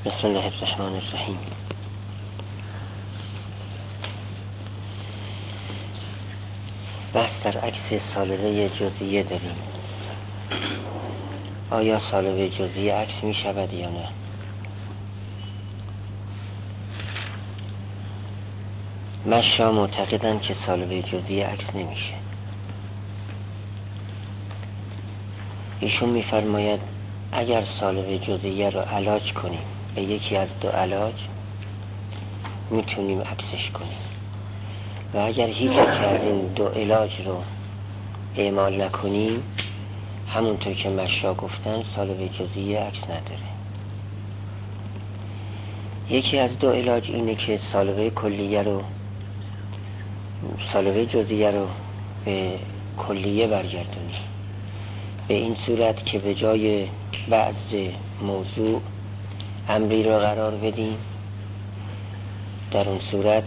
بسم الله الرحمن الرحیم. بحث در عکس سالبه جزئیه داریم. آیا سالبه جزئیه عکس می شود یا نه؟ مشا معتقدند که سالبه جزئیه عکس نمیشه. ایشون میفرماید اگر سالبه جزئیه رو علاج کنیم به یکی از دو علاج میتونیم عکسش کنیم و اگر هیچ یک از این دو علاج رو اعمال نکنیم همونطور که مشا گفتن سالبه جزئیه عکس نداره. یکی از دو علاج اینه که سالبه جزئیه رو به کلیه برگردونیم، به این صورت که به جای بعض موضوع امری رو قرار بدیم، در اون صورت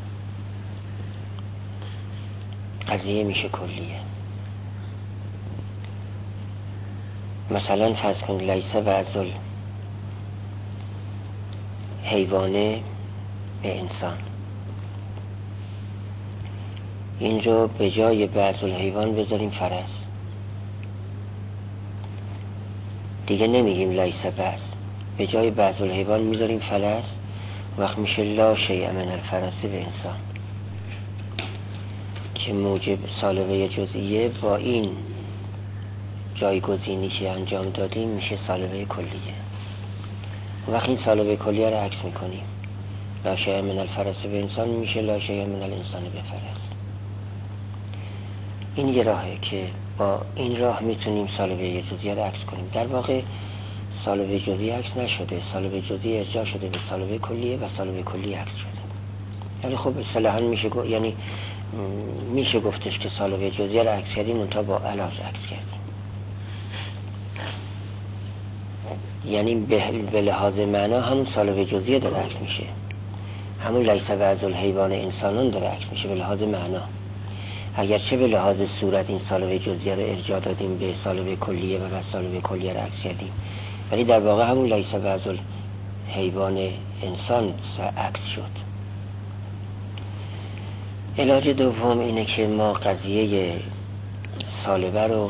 قضیه میشه کلیه. مثلا فرض کن لیس بعض حیوانه به انسان، این رو به جای بعض الحیوان بذاریم فرس، دیگه نمیگیم لیس بعض، به جای بعض الحیوان میذاریم فلس، وقت میشه لا شیء من الفرس به انسان، که موجب سالبه جزئیه با این جایگزینی که انجام دادیم میشه سالبه کلیه. وقت این سالبه کلیه رو عکس میکنیم، لا شیء من الفرس به انسان میشه لا شیء من الانسان به فرس. این یه راهه که با این راه میتونیم سالبه جزئیه رو عکس کنیم. در واقع سالبه جزئیه عکس نشده، سالبه جزئیه ارجاع شده به سالبه کلیه و سالبه کلیه عکس شده. یعنی خب اصطلاحاً میشه گفتش که سالبه جزئیه رو عکس کردیم منتها با علاج عکس کردیم. یعنی به لحاظ معنا همون سالبه جزئیه داره عکس میشه، همون لیس بعض الحیوان انسانون داره عکس میشه به لحاظ معنا، اگرچه به لحاظ صورت این سالبه جزئیه رو ارجاع دادیم به سالبه کلیه و بعد سالبه کلیه رو عکس کردیم، ولی در واقع همون لیس بعض الحیوان انسان عکس شد. علاج دوم اینه که ما قضیه سالبه رو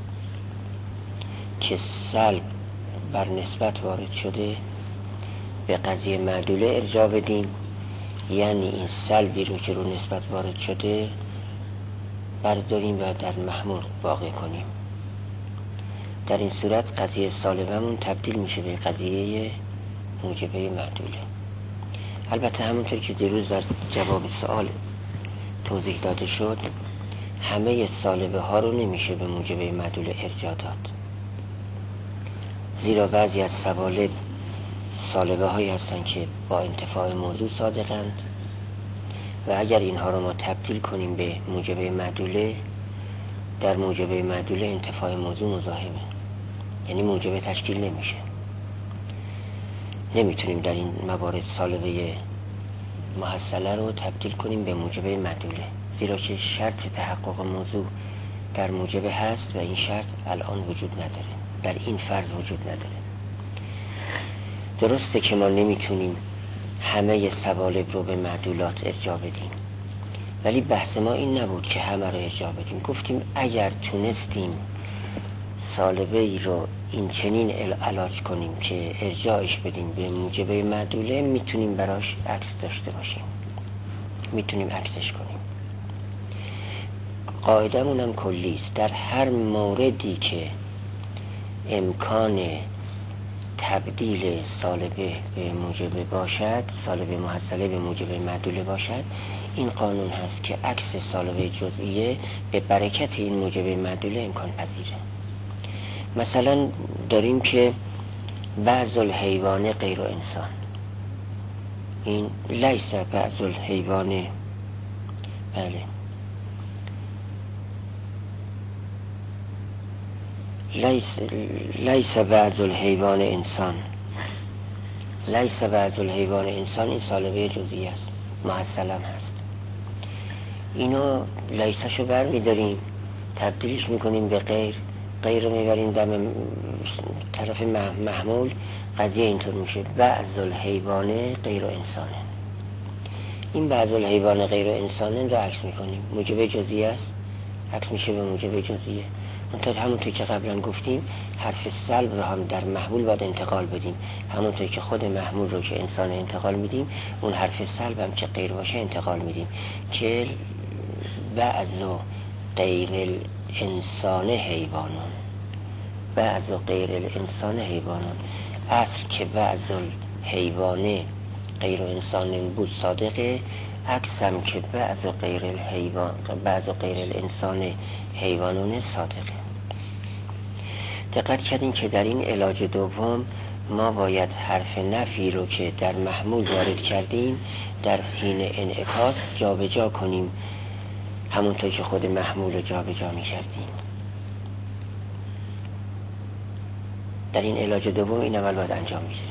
که سلب بر نسبت وارد شده به قضیه معدوله ارجاع بدیم، یعنی این سلبی رو که رو نسبت وارد شده برداریم و در محمول واقع کنیم. در این صورت قضیه سالبمون تبدیل میشه به قضیه موجبه معدوله. البته همونطور که دیروز در جواب سوال توضیح داده شد، همه سالبه ها رو نمیشه به موجبه معدوله ارجاع داد، زیرا بعضی از سوالب سالبه هایی هستن که با انتفاع موضوع صادقند و اگر اینها رو ما تبدیل کنیم به موجبه معدوله، در موجبه معدوله انتفاع موضوع مزاحمه، یعنی موجبه تشکیل نمیشه. نمیتونیم در این موارد سالبه محصله رو تبدیل کنیم به موجبه معدوله، زیرا که شرط تحقق موضوع در موجبه هست و این شرط الان وجود نداره، در این فرض وجود نداره. درسته که ما نمیتونیم همه سوالب رو به معدولات ارجاع بدیم، ولی بحث ما این نبود که همه رو ارجاع بدیم. گفتیم اگر تونستیم سالبه ای رو این چنین علاج کنیم که ارجاعش بدیم به موجبه معدوله، میتونیم براش عکس داشته باشیم، میتونیم عکسش کنیم. قاعدمون هم کلی است، در هر موردی که امکان تبدیل سالبه به موجبه باشد، سالبه محصله به موجبه معدوله باشد، این قانون هست که عکس سالبه جزئیه به برکت این موجبه معدوله امکان پذیره. مثلا داریم که بعض الحیوان غیر انسان، این لیس بعض الحیوان، بله، لیس بعض الحیوان انسان، لیس بعض الحیوان انسان، این سالبه جزئیه است، محصلم هست. اینو لیسشو بر میداریم تبدیلش میکنیم به غیر رو میبریم در طرف محمول قضیه اینطور میشه بعض الحیوان غیر انسانه. این بعض الحیوان غیر انسانه رو عکس میکنیم. موجب جزئیه است، عکس میشه به موجب جزئیه. همونطور که قبلا گفتیم حرف سلب رو هم در محمول باید انتقال بدیم. همونطور که خود محمول رو که انسان انتقال میدیم، اون حرف سلب هم که غیر باشه انتقال میدیم. که بعض غیر الانسان حیوانان، بعض غیر الانسان حیوانان. اصل که بعض الحیوان غیر انسان بود صادقه، عکس هم که بعض غیر الانسان حیوانان صادقه. دقت کردین که در این علاج دوم ما باید حرف نفی رو که در محمول وارد کردیم در حین انعکاس جابجا کنیم، همونطور که خود محمول رو جابجا می‌کردیم. در این علاج دوم این عمل باید انجام می‌گیره.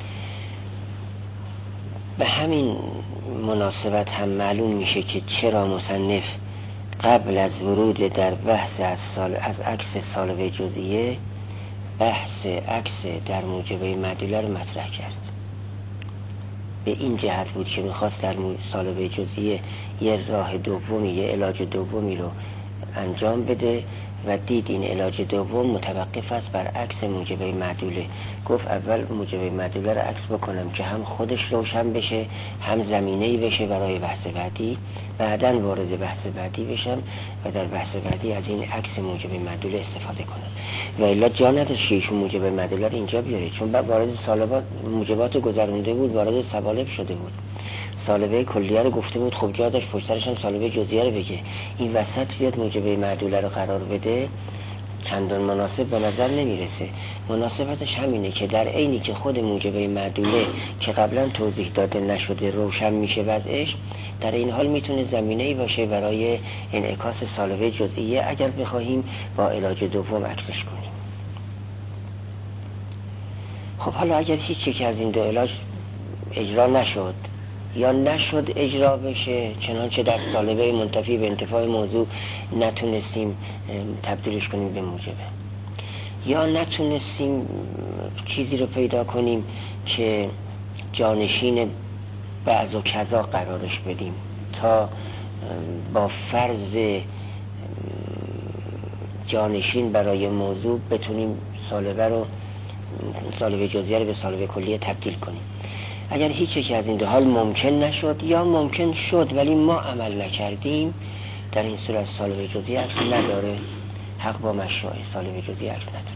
به همین مناسبت هم معلوم میشه که چرا مصنف قبل از ورود در بحث از عکس سالبه جزئیه بحث عکس در موجبه معدوله رو مطرح کرد. به این جهت بود که میخواست در سالبه جزئیه یه راه دومی، یه علاج دومی رو انجام بده و دید این علاج دوم متوقف است بر عکس موجبه معدوله. گفت اول موجبه معدوله رو عکس بکنم که هم خودش روشن بشه، هم زمینه‌ای بشه برای بحث بعدی، بعداً وارد بحث بعدی بشم و در بحث بعدی از این عکس موجبه معدوله استفاده کنم. و الا جا نداشت که ایشون موجبه معدوله رو اینجا بیاره، چون بعد وارد سالبات موجبات گذرونده بود، وارد سوالب شده بود. سالبه کلیه رو گفته بود، خب جا داشت پشت سرش هم سالبه جزئیه رو بگه. این وسط بیاد موجبه معدوله رو قرار بده، چندان مناسب به نظر نمیرسه. مناسبتش همینه که در عینی که خود موجبه معدوله که قبلا توضیح داده نشده روشن میشه وضعش، در این حال میتونه زمینه‌ای باشه برای انعکاس سالبه جزئیه اگر بخواهیم با علاج دوم عکسش کنیم. خب حالا اگر هیچ یک از این دو علاج اجرا نشد یا نشد اجرا بشه، چنانچه در سالبه منتفی به انتفاع موضوع نتونستیم تبدیلش کنیم به موجبه، یا نتونستیم چیزی رو پیدا کنیم که جانشین بعض و کذا قرارش بدیم تا با فرض جانشین برای موضوع بتونیم سالبه جزئیه رو به سالبه کلیه تبدیل کنیم. اگر هیچ یک از این دو حال ممکن نشد یا ممکن شد ولی ما عمل نکردیم، در این صورت سالبه جزئیه عکس نداره، حق با مشروع سالبه جزئیه عکس نداره.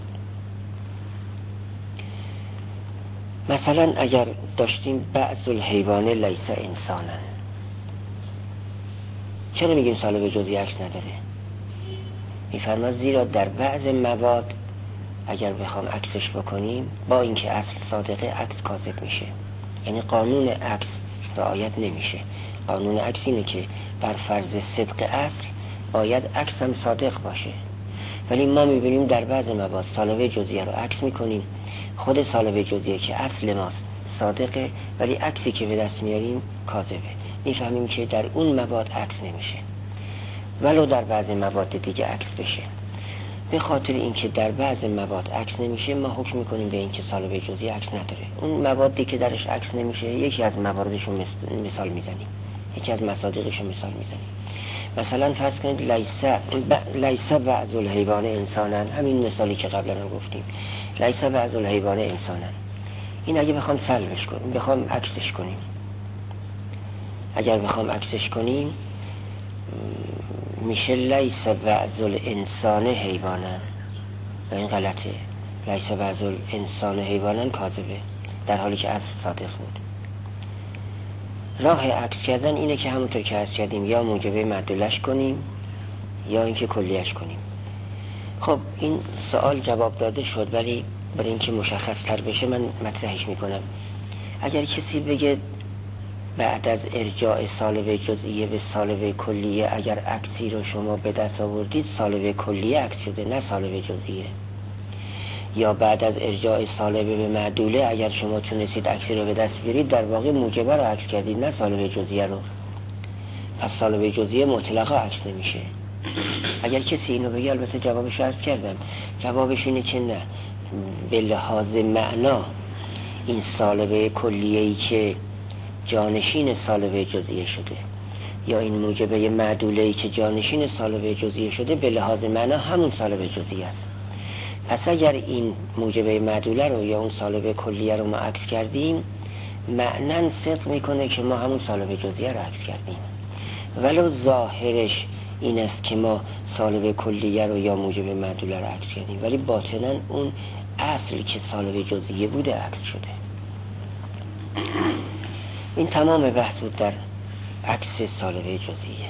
مثلا اگر داشتیم بعض الحیوان لیس انسانا، چرا میگیم سالبه جزئیه عکس نداره؟ میفرماد زیرا در بعض مواد اگر بخوام عکسش بکنیم با اینکه اصل صادقه عکس کاذب میشه، یعنی قانون عکس رعایت نمیشه. قانون عکس اینه که بر فرض صدق اصل باید عکس هم صادق باشه، ولی ما میبینیم در بعض مواد سالبه جزئیه رو عکس میکنیم، خود سالبه جزئیه که اصل ماست صادقه ولی عکسی که به دست میاریم کاذبه. میفهمیم که در اون مواد عکس نمیشه ولو در بعض مواد دیگه عکس بشه. به خاطر اینکه در بعض مواد عکس نمیشه ما حکم میکنیم به اینکه سالبه جزئیه عکس نداره. اون موادی که درش عکس نمیشه یکی از مواردش رو مثال میزنیم، یکی از مصادیقش رو مثال میزنیم. مثلا فرض کنید لیس بعض الحیوان انسانا، همین مثالی که قبلا هم گفتیم، لیس بعض الحیوان انسانا. این اگه بخوام سلبش کنیم، بخوام عکسش کنیم، اگر بخوام عکسش کنیم میشه لیس بعض الانسان حیوانا، و این غلطه. لیس بعض الانسان حیوانا کاذبه در حالی که اصل صادق بود. راه عکس کردن اینه که همونطور که عکس کردیم یا موجبه معدولش کنیم یا اینکه کلیش کنیم. خب این سوال جواب داده شد، ولی برای اینکه مشخص تر بشه من مطرحش میکنم. اگر کسی بگه بعد از ارجاع سالبه جزئیه به سالبه کلیه اگر عکسی رو شما به دست آوردید سالبه کلیه عکس شده نه سالبه جزئیه، یا بعد از ارجاع سالبه به معدوله اگر شما تونستید عکسی رو به دست بیارید در واقع موجبه رو عکس کردید نه سالبه جزئیه رو، پس سالبه جزئیه مطلقا عکس نمیشه. اگر کسی اینو بگه البته جوابش عرض کردم، جوابش اینه که نه، به لحاظ معنا این سالبه کلیه‌ای که جانشین سالبه جزئیه شده یا این موجبه معدوله‌ای که جانشین سالبه جزئیه شده به لحاظ معنا همون سالبه جزئیه است. پس اگر این موجبه معدوله رو یا اون سالبه کلیه رو ما عکس کردیم، معناً صدق میکنه که ما همون سالبه جزئیه رو عکس کردیم، ولو ظاهرش این است که ما سالبه کلیه رو یا موجبه معدوله رو عکس کردیم، ولی باطناً اون اصل که سالبه جزئیه بوده عکس شده. این تمام بحث بود در عکس سالبه جزئیه.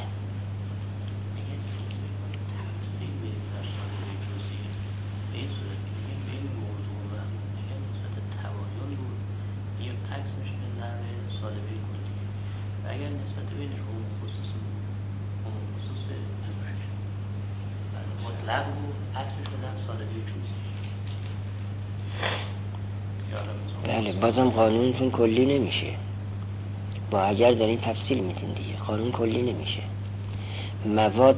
بله، بازم قانونتون کلی نمیشه. با اگر دارین تفصیل میدین دیگه قانون کلی نمیشه. مواد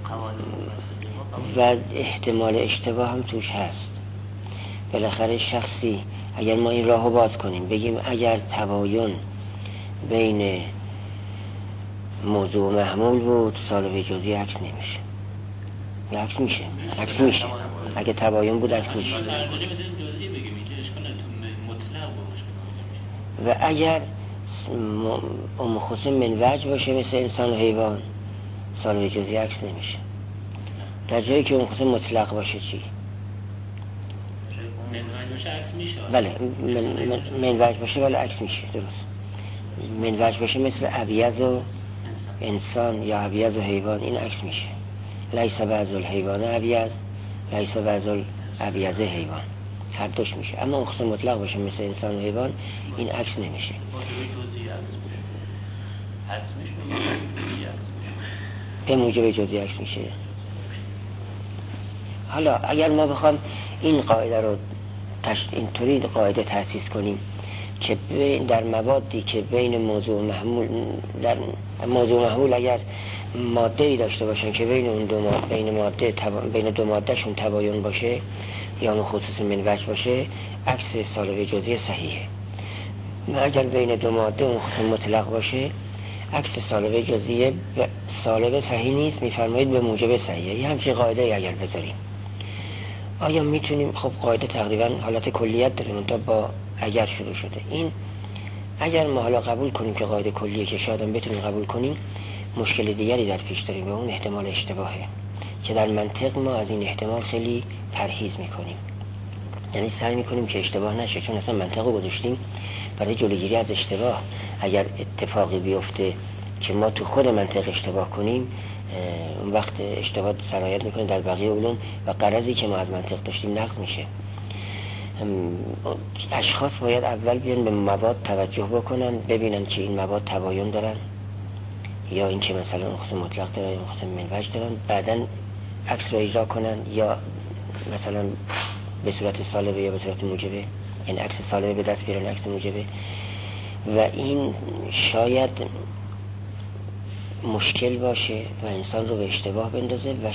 و احتمال اشتباه هم توش هست. بالاخره شخصی اگر ما این راهو باز کنیم بگیم اگر تباین بین موضوع و محمول بود سالبه جزئی عکس نمیشه. یا عکس میشه. عکس میشه. اگه تباین بود عکس میشه. و اگر خصوص من وجه باشه مثل انسان و حیوان سالبه جزئی عکس نمیشه. در جایی که خصوص مطلق باشه چی؟ من وجه باشه عکس میشه. بله من وجه باشه ولی عکس میشه. درست. من وجه باشه مثل ابیض و انسان یا ابیض و حیوان این عکس میشه. لیس بعض الحیوان ابیض لیس بعض الابیض حیوان، هر دوش میشه. اما اون خصوص مطلق باشه مثل انسان و حیوان این عکس نمیشه. به موجب جزئی عکس میشه. حالا اگر ما بخوام این قاعده رو اینطوری قاعده تأسیس کنیم که در موادی که بین موضوع و محمول، در موضوع و محمول اگر ماده‌ای داشته باشن که بین اون بین دو ماده‌شون تباین باشه یا اون خصوص من وجه باشه عکس سالبه جزئی صحیحه. اگر بین دو ماده اون خصوص مطلق باشه عکس سالبه جزئی سالبه صحیح نیست، میفرمایید به موجب صحیحه. یه همچین قاعده اگر بذاریم آیا میتونیم؟ خب قاعده تقریبا حالت کلیت داره منتها با اگر شروع شده. این اگر ما حالا قبول کنیم که قاعده کلیه که شاید هم بتونیم قبول کنیم، مشکل دیگری در پیش داریم و اون احتمال اشتباهه که در منطق ما از این احتمال خیلی پرهیز میکنیم، یعنی سعی میکنیم که اشتباه نشه، چون اصلا منطق رو گذاشتیم برای جلوگیری از اشتباه. اگر اتفاقی بیفته که ما تو خود منطق اشتباه کنیم اون وقت اشتباه سرایت میکنه در بقیه علوم و غرضی که ما از منطق داشتیم نقض میشه. اشخاص باید اول بیان به مواد توجه بکنن، ببینن که این مواد تباین دارن یا این که مثلا اون خصوص مطلق دارن یا اون خصوص من وجه دارن، بعدن عکس رو اجرا کنن یا مثلا به صورت سالبه یا به صورت موجبه، این عکس سالبه به دست بیارن عکس موجبه. و این شاید مشکل باشه و انسان رو به اشتباه بندازه و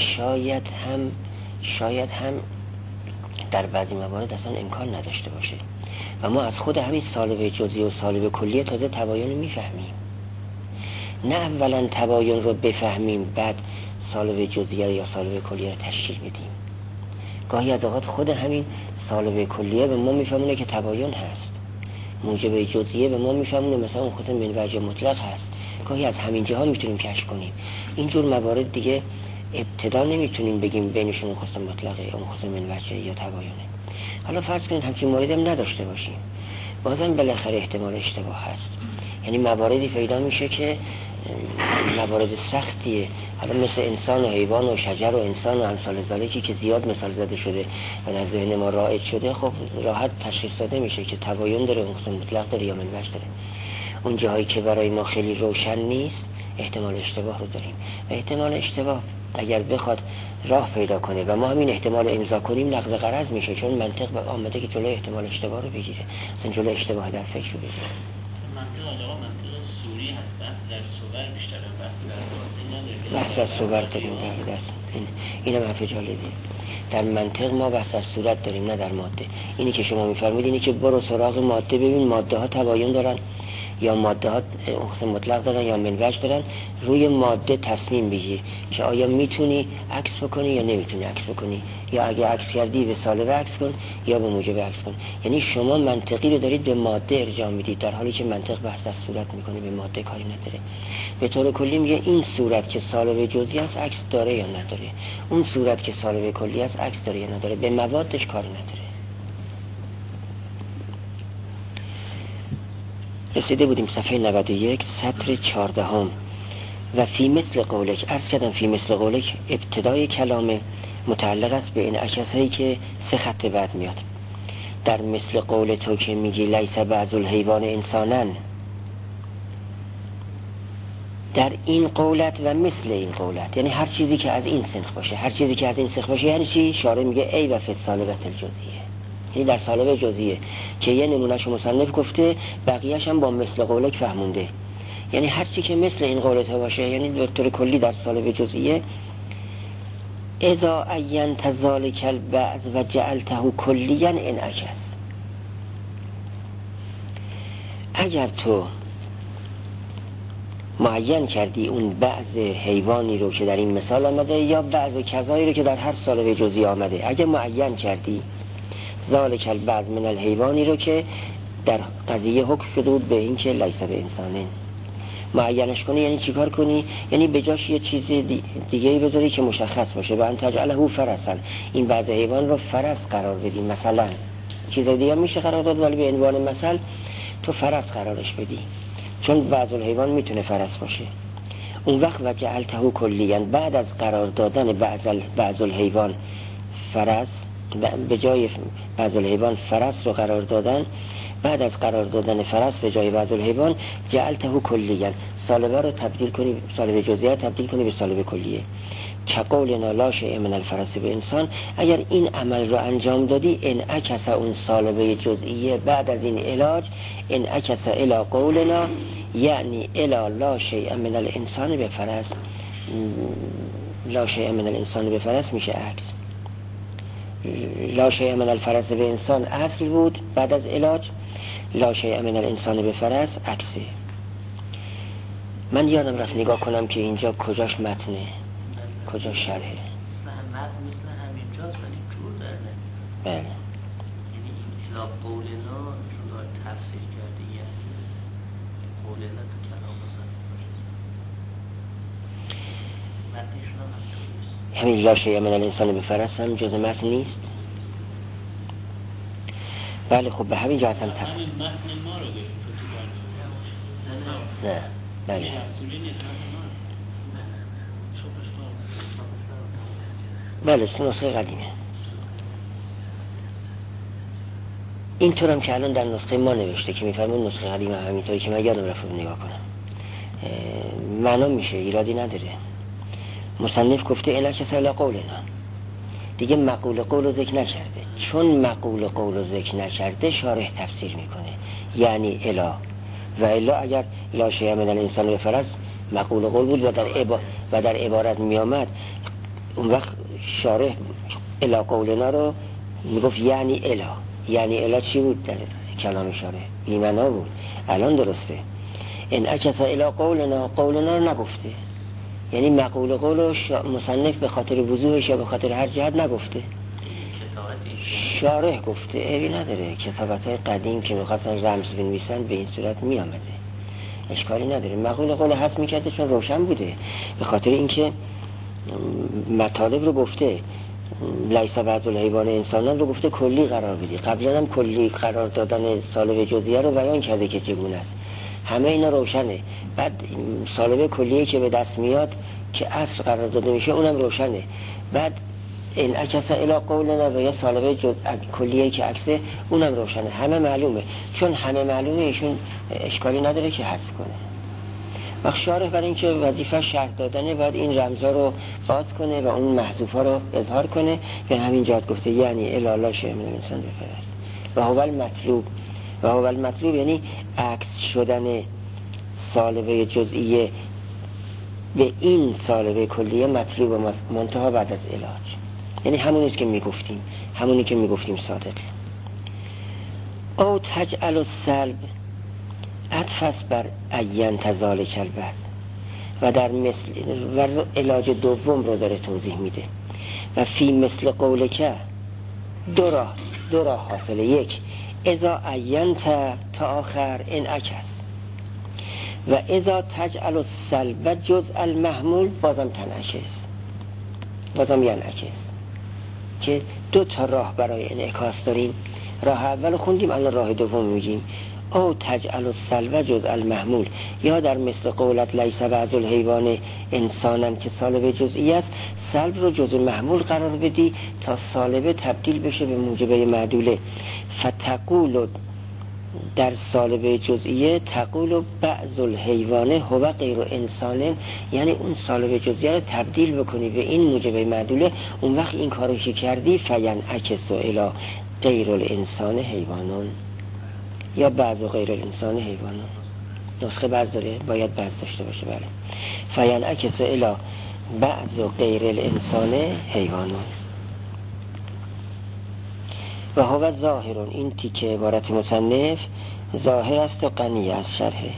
شاید هم در بعضی موارد اصلا امکان نداشته باشه و ما از خود همین سالبه جزئی و سالبه کلیه تازه تباین رو میفهمیم. نه اولا تباین رو بفهمیم بعد سالبه جزئیه یا سالبه کلیه رو تشکیل بدیم. گاهی از اوقات خود همین سالبه کلیه به ما میفهمونه که تباین هست، موجبه جزئیه به ما میفهمونه مثلا اون خصوص من وجه مطلق هست. گاهی از همین جهت میتونیم کشف کنیم. اینجور موارد دیگه ابتدا نمیتونیم بگیم بینشون خصوص مطلقه یا خصوص من وجه یا تباینه. حالا فرض کنید همچین موردی هم نداشته باشیم، بازم بالاخره احتمال اشتباه هست. یعنی مواردی پیدا میشه که موارد سختیه، حالا مثل انسان و حیوان و شجر و انسان و امثال ذالکی که زیاد مثال زده شده و در ذهن ما رایج شده. خب راحت تشخیص داده میشه که تباین داره، اون خصوص مطلق داره یا من وجه داره. اون جاهایی که برای ما خیلی روشن نیست احتمال اشتباه رو داریم و احتمال اشتباه اگر بخواد راه پیدا کنه و ما همین احتمال امضا کنیم نقض غرض میشه، چون منطق به آمده که جلوی احتمال اشتباه رو بگیره، اصلا جلوی اشتباه در فکر رو بگیره. منطق سوری هست، بس در صور بیشتره، بس در باطن نداره. بحث از صور داریم. اینم حرف جالبیه. در منطق ما بحث از صورت داریم نه در ماده. اینی که شما میفرمایید اینی که برو سراغ ماده ببین ماده ها تباین دارن یا ماده ها اخذ مطلق دارن یا منوج دارن، روی ماده تصمیم بگیر که آیا میتونی عکس بکنی یا نمیتونی عکس بکنی، یا اگه عکس کردی به سالب عکس کن یا به موجب عکس کن. یعنی شما منطقی رو دارید به ماده ارجاع میدید، در حالی که منطق بحث از صورت میکنه، به ماده کاری نداره. به طور کلی میگه این صورت که سالب جزئی است عکس داره یا نداره، اون صورت که سالب کلی است عکس داره یا نداره، به موادش کاری نداره. رسیده بودیم صفحه 91 سطر 14 و فی مثل قولک. عرض کردم فی مثل قولک ابتدای کلامه متعلق است به این اجزایی که 3 خط بعد میاد. در مثل قول تو که میگی لیس بعض الحیوان انسانن، در این قولت و مثل این قولت، یعنی هر چیزی که از این سنخ باشه، هر چیزی که از این سنخ باشه یعنی چی؟ شارع میگه ای و فی السالبت الجزئیه، یعنی در سالب جزئیه که یه نمونهشو مصنف گفته، بقیه‌اش هم با مثل قولک فهمونده. یعنی هر چی که مثل این قولت باشه، یعنی به طور کلی در سالب جزئیه، اذا عینت ذلک البعض و جعلته کلیا انعکس. اگر تو معین کردی اون بعض حیوانی رو که در این مثال آمده یا بعض کذایی رو که در هر سالب جزئی آمده، اگر معین کردی ذلک البعض من الحیوانی رو که در قضیه حکم شده بود به این که لیس به انسانه، معینش کنی یعنی چیکار کنی؟ یعنی به جاش یه چیز دیگه‌ای بذاری که مشخص باشه. و ان تجعله فرسا، این بعض حیوان رو فرس قرار بدی. مثلا چیز دیگه میشه قرار داد ولی به عنوان مثل تو فرس قرارش بدی، چون بعض الحیوان میتونه فرس باشه. اون وقت و جعلته کلیا، بعد از قرار دادن بعض الحیوان فرس، به جای بعض الحیوان فرس رو قرار دادن، بعد از قرار دادن فرس به جای بعض الحیوان جعلته کلیا، سالبه رو تبدیل کنی، سالبه جزئیه تبدیل کنی به سالبه کلیه. کقولنا لا شیء من الفرس به انسان، اگر این عمل رو انجام دادی انعکس اون سالبه جزئیه بعد از این علاج انعکس الی قولنا، یعنی الی لا شیء من الانسان به فرس. لا شیء من الانسان به فرس میشه عکس. لا شیء من الفرس به انسان اصل بود، بعد از علاج لا شیء من الانسان به فرس عکسه. من یادم رفت نگاه کنم که اینجا کجاش متنه کجا شرحه. مثل همینجاست ولی جور داره. بله، یعنی الا قولنا چون داره تفسیر کرده، یعنی قولنا تو کلام مصنف باشه، متنشون هم همینجوریست. همین لا شیء من الانسان به فرس هم جز متن نیست. بله خب به همین جهت هم تفسیر. همین متن ما رو گفت نه بله بله نسخه قدیمه. اینطور هم که الان در نسخه ما نوشته که میفرمون نسخه قدیمه همینطوری که من یادم رفت نگاه کنم معنا میشه، ایرادی نداره. مصنف گفته انعکس الی قولنا، دیگه مقول قول رو ذکر نکرده، چون مقول قول رو ذکر نکرده شارح تفسیر میکنه یعنی الا، و الا اگر لا شیء من الانسان به فرس مقول قول بود و در عبارت میامد، اون وقت شارح الا قولنا رو میگفت یعنی الا. یعنی الا چی بود در کلام شارح؟ بی‌معنا بود. الان درسته انعکس الی قولنا، قولنا رو نگفته، یعنی مقول قول رو مصنف به خاطر وضوحش یا به خاطر هر جهت نگفته، شارح گفته. ایبی نداره، کتابت‌های قدیم که می‌خواستن رمز بنویسن به این صورت میامده، اشکالی نداره. مقول قول حذف می‌کرده چون روشن بوده، به خاطر اینکه مطالب رو گفته. لیس بعض الحیوان انسانان رو گفته کلی قرار بدی، قبلا هم کلی قرار دادن سالب جزئیه رو بیان کرده که چگونه است، همه اینا روشنه. بعد سالب کلیه که به دست میاد که اصل قرار داده میشه اونم روشنه. بعد انعکس الی قولنا و یا سالب کلیه که عکسه اونم روشنه، همه معلومه. چون همه معلومه ایشون اشکالی نداره که حذف کنه. وقت شارح برای اینکه وظیفه شرح دادنه باید این رمزا رو باز کنه و اون محذوفا رو اظهار کنه. به همین جهت گفته یعنی الی لا شیء من الانسان بفرست و هو المطلوب. و هو المطلوب یعنی عکس شدن سالبه جزئیه به این سالبه کلیه مطلوب منتها بعد از علاج. یعنی همونی که میگفتیم صادقه. او تجعل السلب عطف بر عین تزالک البعض و در مثل و علاج دوم رو داره توضیح میده. و فی مثل قولک دو راه حاصله. یک، اذا عینت تا آخر انعکس، و اذا تجعل السلب جزء المحمول بازم تنعکس، بازم ینعکس، که دو تا راه برای انعکاس داریم. راه اول خوندیم، الان راه دوم میگیم. او تجعل السلب جزء المحمول، یا در مثل قولت لیس بعض الحیوان انسانا که سالب جزئی است، سلب رو جزء محمول قرار بدی تا سالبه تبدیل بشه به موجبه معدوله. فتقول در سالبه جزئیه تقول بعض الحیوان هو غیر انسان، یعنی اون سالبه جزئیه رو تبدیل بکنی به این موجبه معدوله. اون وقت این کارو که کردی فینعکس الی غیر الانسان حیوانون، یا بعض و غیر الانسان حیوانون. نسخه بعض داره، باید بعض داشته باشه. بله، فینعکس الی بعض و غیر الانسان حیوانون. و هو ظاهرون، این تیکه عبارت مصنف ظاهر است و غنی از شرحه.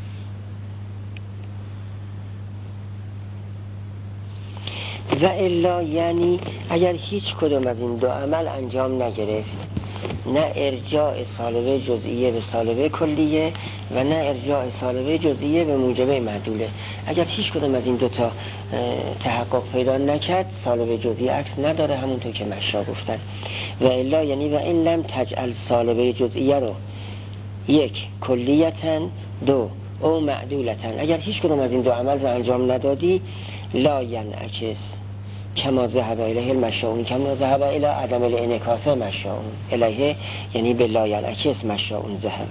و الا یعنی اگر هیچ کدوم از این دو عمل انجام نگرفت، نه ارجاع سالبه جزئیه به سالبه کلیه و نه ارجاع سالبه جزئیه به موجبه معدوله، اگر هیچ کدوم از این دوتا تحقق پیدا نکرد، سالبه جزئی عکس نداره، همونطور که مشا گفتن. و الا یعنی و این لم تجعل سالبه جزئیه رو یک کلیتن، دو او معدولتن، اگر هیچ کدوم از این دو عمل رو انجام ندادی، لا ینعکس کما ذهب الیه المشاؤون، کما ذهب الی عدم الانعکاس مشاؤون الیه، یعنی به لا ینعکس مشاؤون ذهب.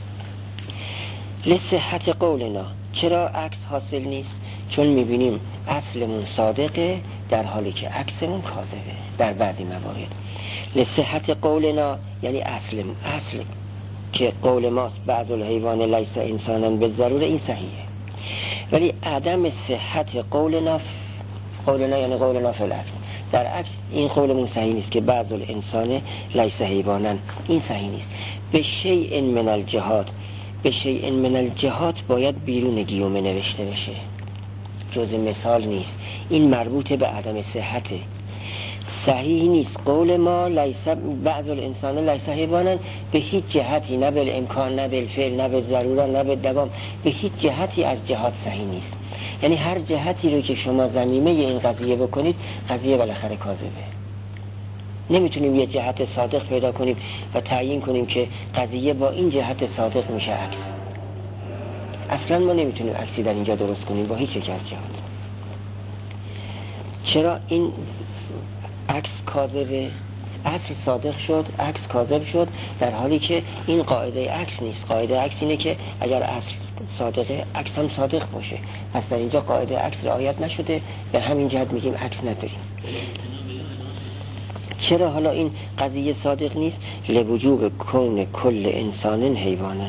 لصحت قولنا، چرا عکس حاصل نیست؟ چون میبینیم اصلمون صادقه در حالی که عکسمون کاذبه در بعضی موارد. لصحت قولنا یعنی اصل که قول ماست بعض الحیوان لیس انسانا به ضرور، این صحیحه. ولی عدم صحت قولنا یعنی قولنا فی العکس، در عکس این قولمون صحیح نیست که بعض الانسان لیس حیوانا، این صحیح نیست. به شیء من الجهات، به شیء من الجهات باید بیرون گیومه نوشته بشه، جز مثال نیست. این مربوط به عدم صحته. صحیح نیست قول ما لیس بعض الانسان لیس حیوانا به هیچ جهتی، نه به امکان، نه به فعل، نه به ضرورت، نه به دوام، به هیچ جهتی از جهات صحیح نیست. یعنی هر جهتی رو که شما ضمیمه این قضیه بکنید، قضیه بالاخره کاذبه. نمیتونیم یه جهت صادق پیدا کنیم و تعیین کنیم که قضیه با این جهت صادق میشه عکس. اصلا ما نمیتونیم عکسی در اینجا درست کنیم با هیچ یک از جهات. چرا این عکس کاذبه؟ اصل صادق شد، عکس کاذب شد، در حالی که این قاعده عکس نیست. قاعده عکس اینه که اگر اصل صادقه، عکس هم صادق باشه. پس در اینجا قاعده عکس رعایت نشده، به همین جهت میگیم عکس نداریم. چرا حالا این قضیه صادق نیست؟ لوجوب کون کل انسان حیوانا،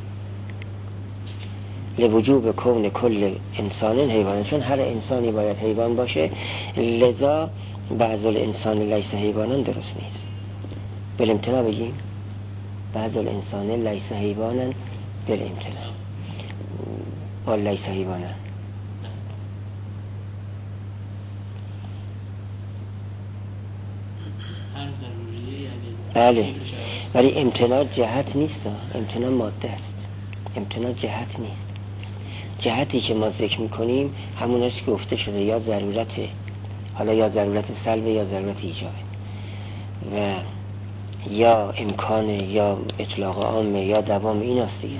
لوجوب کون کل انسان حیوانا، چون هر انسانی باید حیوان باشه، لذا بعض الانسان لیس حیوانا درست نیست. بالامتناع بگیم بعض الانسان لیس حیوانا، بالامتناع با لیس حیوانا. بله، ولی امتناع جهت نیست، امتناع ماده است، امتناع جهت نیست. جهتی که ما ذکر میکنیم همون است که گفته شده، یا ضرورته، حالا یا ضرورت سلبه یا ضرورت ایجابه، و یا امکانه یا اطلاق عامه یا دوام، این است دیگه.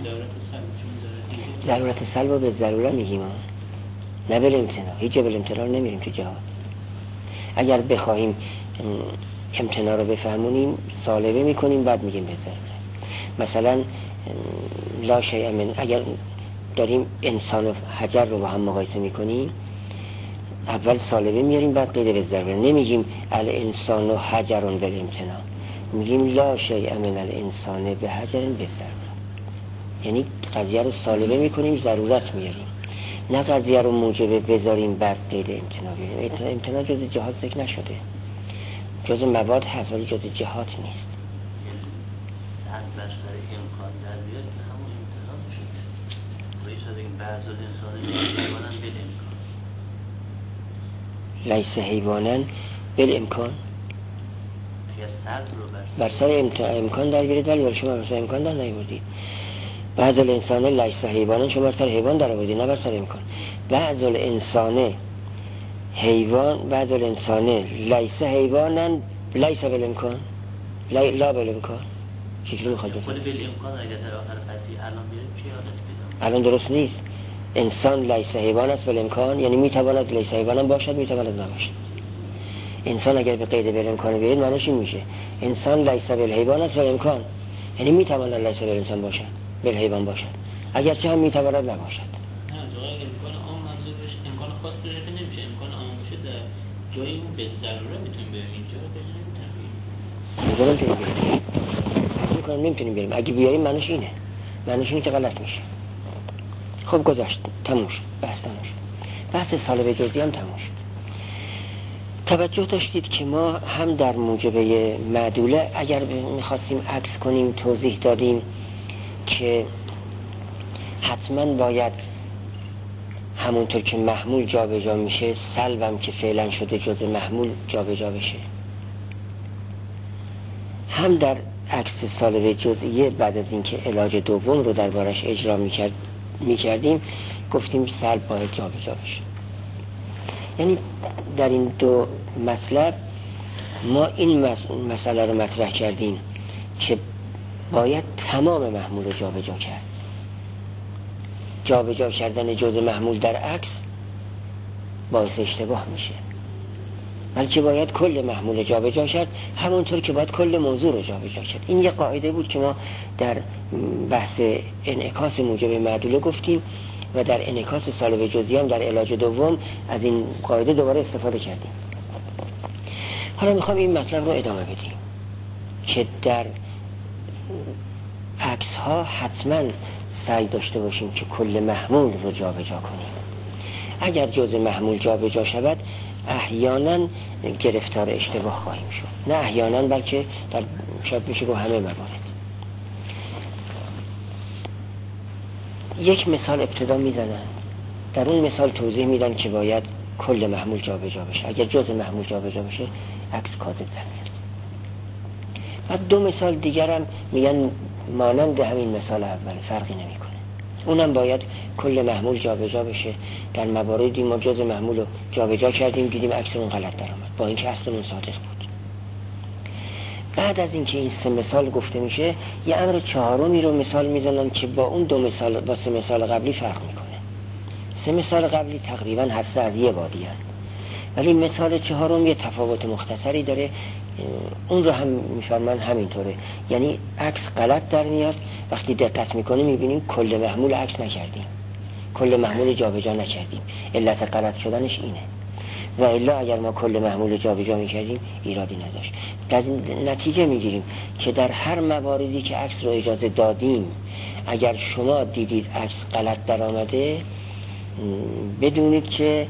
ضرورت سلبه به ضروره میگیم، نه به امتناع. هیچ جا به امتناع نمیریم تو جهات. اگر بخواهیم امتناع رو بفهمونیم سالبه میکنیم، بعد میگیم به ضروره. مثلا لا شیء من، اگر داریم انسان و حجر رو با هم مقایسه میکنیم، اول سالبه میاریم بعد قید به ضروره. نمیگیم الانسان و حجر بالامتناع، میگیم لا شیء من الانسان به حجر بالضروره. یعنی قضیه رو سالبه میکنیم، ضرورت میاریم، نه قضیه رو موجبه بذاریم بعد قید امتناع بیاریم. امتناع جز جهات ذکر نشده. جز مواد هست ولی جز جهات نیست. صد بر سر امکان در بیاد که همون امتحان شده باید شده این بعض الانسان حیوانن بالامکان لیس حیوانن بالامکان اگر صد رو بر سر امکان در بیارید ولی شما بر سر امکان در نیاوردید. بعض الانسان لیس حیوانن شما بر سر حیوان در آوردید نه بر سر امکان. بعض الانسان حیوان بعض الانسان لیس حیوانن لیس بالامکان لا بالامکان. چجوری میخواد بفهمید؟ خود بالامکان اگر در آخر قضیه الان بیاریم چی حالت پیدا؟ الان درست نیست. انسان لیس حیوان است بالامکان یعنی میتواند لیس حیوانن باشد میتواند نباشد. انسان اگر به قید بالامکان بیارید معنیش این میشه انسان لیس بالحیوان است بالامکان یعنی میتواند لیس بالانسان باشد بالحیوان باشد اگرچه هم میتواند نباشد. نه جای امکان عام منظور بشه امکان خاص بشه که نمیشه امکان عام بشه در جایی اون به ضروره میتونیم بریم اینجا نمیتونیم بریم اگه بیاریم معنیش اینه که غلط میشه. خب گذشت تموم شد بحث تموم شد. بحث سالب جزئی هم تموم شد. توجه داشتید که ما هم در موجبه معدوله اگر میخواستیم عکس کنیم توضیح دادیم که حتما باید همونطور که محمول جابجا میشه سلبم که فعلا شده جزء محمول جابجا بشه. هم در عکس سالب جزئیه بعد از اینکه علاج دوم رو دربارش اجرا میکردیم گفتیم سلب باید جابجا بشه. یعنی در این دو مطلب ما این مسئله رو مطرح کردیم که باید تمام محمول رو جابجا کرد. جابجا کردن جزء محمول در عکس باعث اشتباه میشه بلکه باید کل محمول جابجا کرد همونطور که باید کل موضوع رو جابجا کرد. این یه قاعده بود که ما در بحث انعکاس موجب معدوله گفتیم و در انعکاس سالب جزئی هم در علاج دوم از این قاعده دوباره استفاده کردیم. حالا میخوام این مطلب رو ادامه بدیم که در عکس ها حتما سعی داشته باشیم که کل محمول رو جابجا کنیم. اگر جزء محمول جابجا شود احیانا گرفتار اشتباه خواهیم شد. نه احیانا بلکه در شاید بشه گفت همه موارد. یک مثال ابتدا میزنن در اون مثال توضیح میدن که باید کل محمول جابجا بشه. اگر جزء محمول جابجا بشه عکس کاذب در میاد. بعد دو مثال دیگر هم میگن مانند همین مثال اول فرقی نمیکنه اونم باید کل محمول جابجا بشه. در مواردی ما جزء محمول رو جابجا کردیم دیدیم عکسمون غلط در آمد با اینکه اصلمون صادق بود. بعد از اینکه این سه مثال گفته میشه یه امر چهارمی رو مثال میزنن که با اون دو مثال با سه مثال قبلی فرق میکنه. سه مثال قبلی تقریبا هر سه از یه وادی هست ولی مثال چهارم یه تفاوت مختصری داره. اون رو هم میفرمان همینطوره یعنی عکس غلط در میاد وقتی دقت میکنیم میبینیم کل محمول عکس نکردیم کل محمول جابجا نکردیم. علت غلط شدنش اینه و الا اگر ما کل محمول جابجا میکردیم ایرادی نداشت. در نتیجه میگیریم که در هر مواردی که عکس رو اجازه دادیم اگر شما دیدید عکس غلط در آمده بدونید که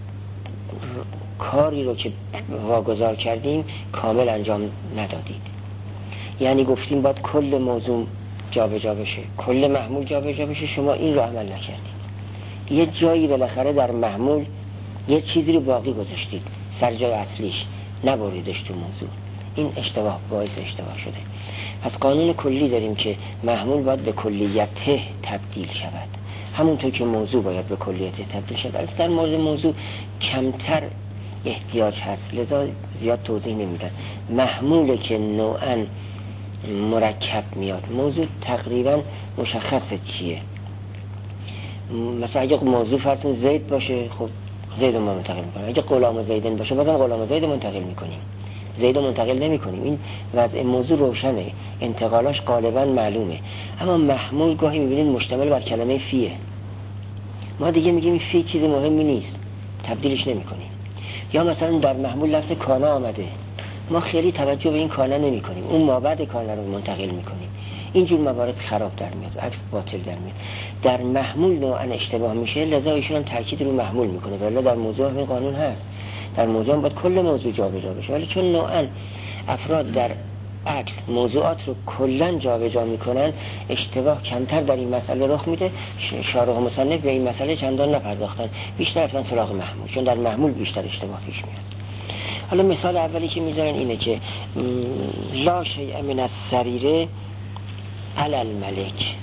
کاری رو که واگذار کردیم کامل انجام ندادید. یعنی گفتیم باید کل موضوع جابجا بشه کل محمول جابجا بشه شما این رو عمل نکردید. یه جایی بالاخره در محمول یه چیزی رو باقی گذاشتید سر جای اصلیش نبریدش تو موضوع. این اشتباه باعث اشتباه شده. پس قانون کلی داریم که محمول باید به کلیت تبدیل شود همونطور که موضوع باید به کلیت تبدیل شود. در مورد موضوع کمتر احتیاج هست لذا زیاد توضیح نمیدن. محموله که نوعاً مرکب میاد موضوع تقریبا مشخصه چیه. مثلا اگه موضوع فرض زید باشه خب زید رو ما منتقل میکنیم. اگه غلام زیدن باشه بازم غلام زید منتقل میکنیم زید رو منتقل نمیکنیم. این وضع موضوع روشنه انتقالاش غالبا معلومه. اما محمول گاهی میبینید مشتمل بر کلمه فیه ما دیگه میگیم فی چیز مهمی نیست تبدیلش نمیکنیم. یا مثلا در محمول لفظ کانه آمده ما خیلی توجه به این کانه نمی کنیم اون مابعد کانه رو منتقل میکنیم. اینجور موارد خراب در میاد عکس باطل در میاد. در محمول نوعا اشتباه میشه لذا ایشون تاکید رو محمول میکنه ولی در موضوع همین قانون هست در موضوع باید کل موضوع جابجا بشه، ولی چون نوعا افراد در عکس موضوعات رو کلا جابجا میکنن، اشتباه کمتر در این مسئله رخ میده. شارح و مصنف به این مسئله چندان نپرداختن، بیشتر رفتن سراغ محمول، چون در محمول بیشتر اشتباه پیش میاد. حالا مثال اولی که میذارن اینه که لا شیء من السریره علی الملک،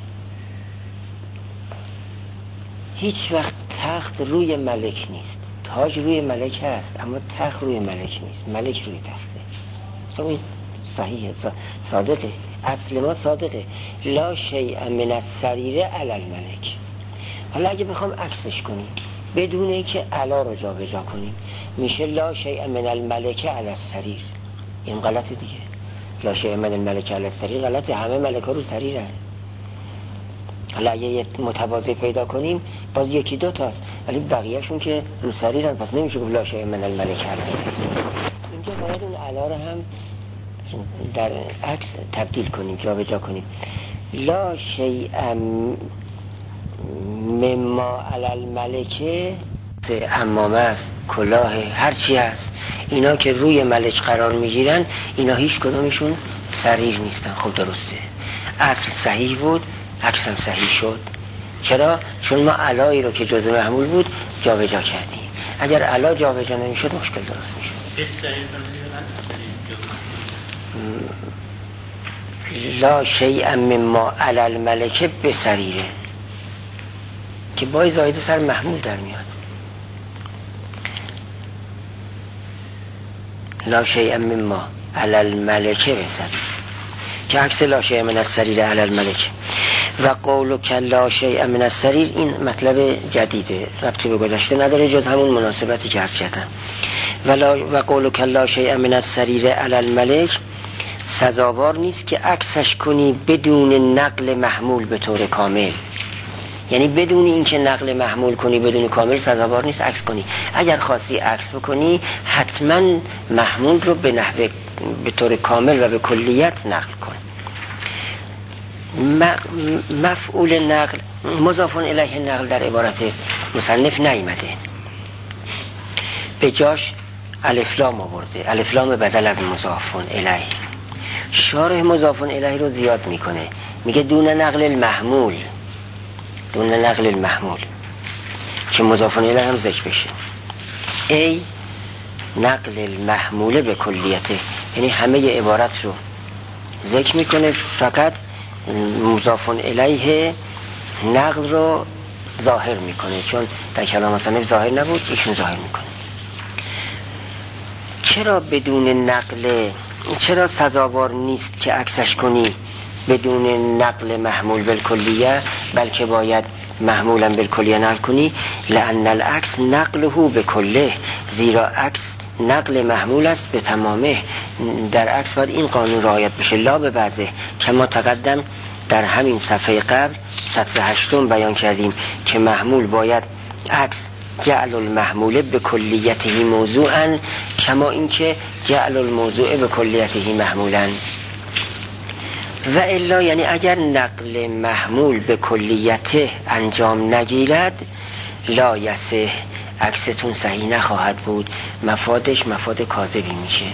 هیچ وقت تخت روی ملک نیست. تاج روی ملک هست اما تخت روی ملک نیست، ملک روی تخته. خب این صحیحه، صادقه، اصل ما صادقه. لا شیء من السریره علی الملک. حالا اگه بخوام عکسش کنیم بدون اینکه علا رو جا به جا کنیم، میشه لا شیء من الملک علی السریر. این غلطه دیگه. لا شیء من الملک علی السریر غلطه، همه ملک‌ها رو سریرن. حالا اگه یه متواضع پیدا کنیم باز یکی دو تاست، ولی بقیه‌شون که رو سریرن، پس نمیشه گفت لا شیء من الملک علی السریر. اینجا باید اون علا رو هم در عکس تبدیل کنیم، جا به جا کنیم. لا شیء مما علی الملک، عمامه است، کلاه، هر چی هست، اینا که روی ملک قرار میگیرن اینا هیچ کدومشون سریر نیستن. خب درسته، اصل صحیح بود، عکس هم صحیح شد. چرا؟ چون ما علایی رو که جزء محمول بود جا به جا کردیم. اگر علا جا به جا نمیشد مشکل درست میشد. لا شیء مما علی الملک بسریره که بای زاید سر محمول در میاد. لا شیء مما علی الملک بسریره که عکس لا شیء من السریر علی الملک. و قولک لا شیء من السریر، این مطلب جدیده، ربطی به گذشته نداره جز همون مناسبتی که عرض کردم. و قولک لا شیء من السریر علی الملک سزاوار نیست که عکسش کنی بدون نقل محمول به طور کامل. یعنی بدون اینکه نقل محمول کنی بدون کامل سزاوار نیست عکس کنی. اگر خواستی عکس بکنی حتما محمول رو به طور کامل و به کلیت نقل کن. مفعول نقل، مضاف الیه نقل در عبارت مصنف نیامده، به جاش الف لام آورده، الف لام بدل از مضاف الیه. شارح مضاف الیه رو زیاد میکنه، میگه دون نقل المحمول، دون نقل المحمول که مضاف الیه هم ذکر بشه. ای نقل المحمول به کلیته، یعنی همه عبارت رو ذکر میکنه، فقط مضاف الیه نقل رو ظاهر میکنه، چون در کلام مصنف ظاهر نبود، ایشون ظاهر میکنه. چرا بدون نقل، چرا سزاوار نیست که عکسش کنی بدون نقل محمول بالکلیه، بلکه باید محمولا بالکلیه نقل کنی؟ لأن العکس نقله به کله، زیرا عکس نقل محمول است به تمامه. در عکس باید این قانون رعایت بشه، لا به بعضه، کما تقدم در همین صفحه قبل سطر 8 بیان کردیم که محمول باید عکس جعل المحمول به کلیته موضوعا کما اینکه جعل الموضوع به کلیته محمولا. و الا، یعنی اگر نقل محمول به کلیته انجام نگیرد لا یصح، عکستون صحیح نخواهد بود، مفادش مفاد کاذبی میشه.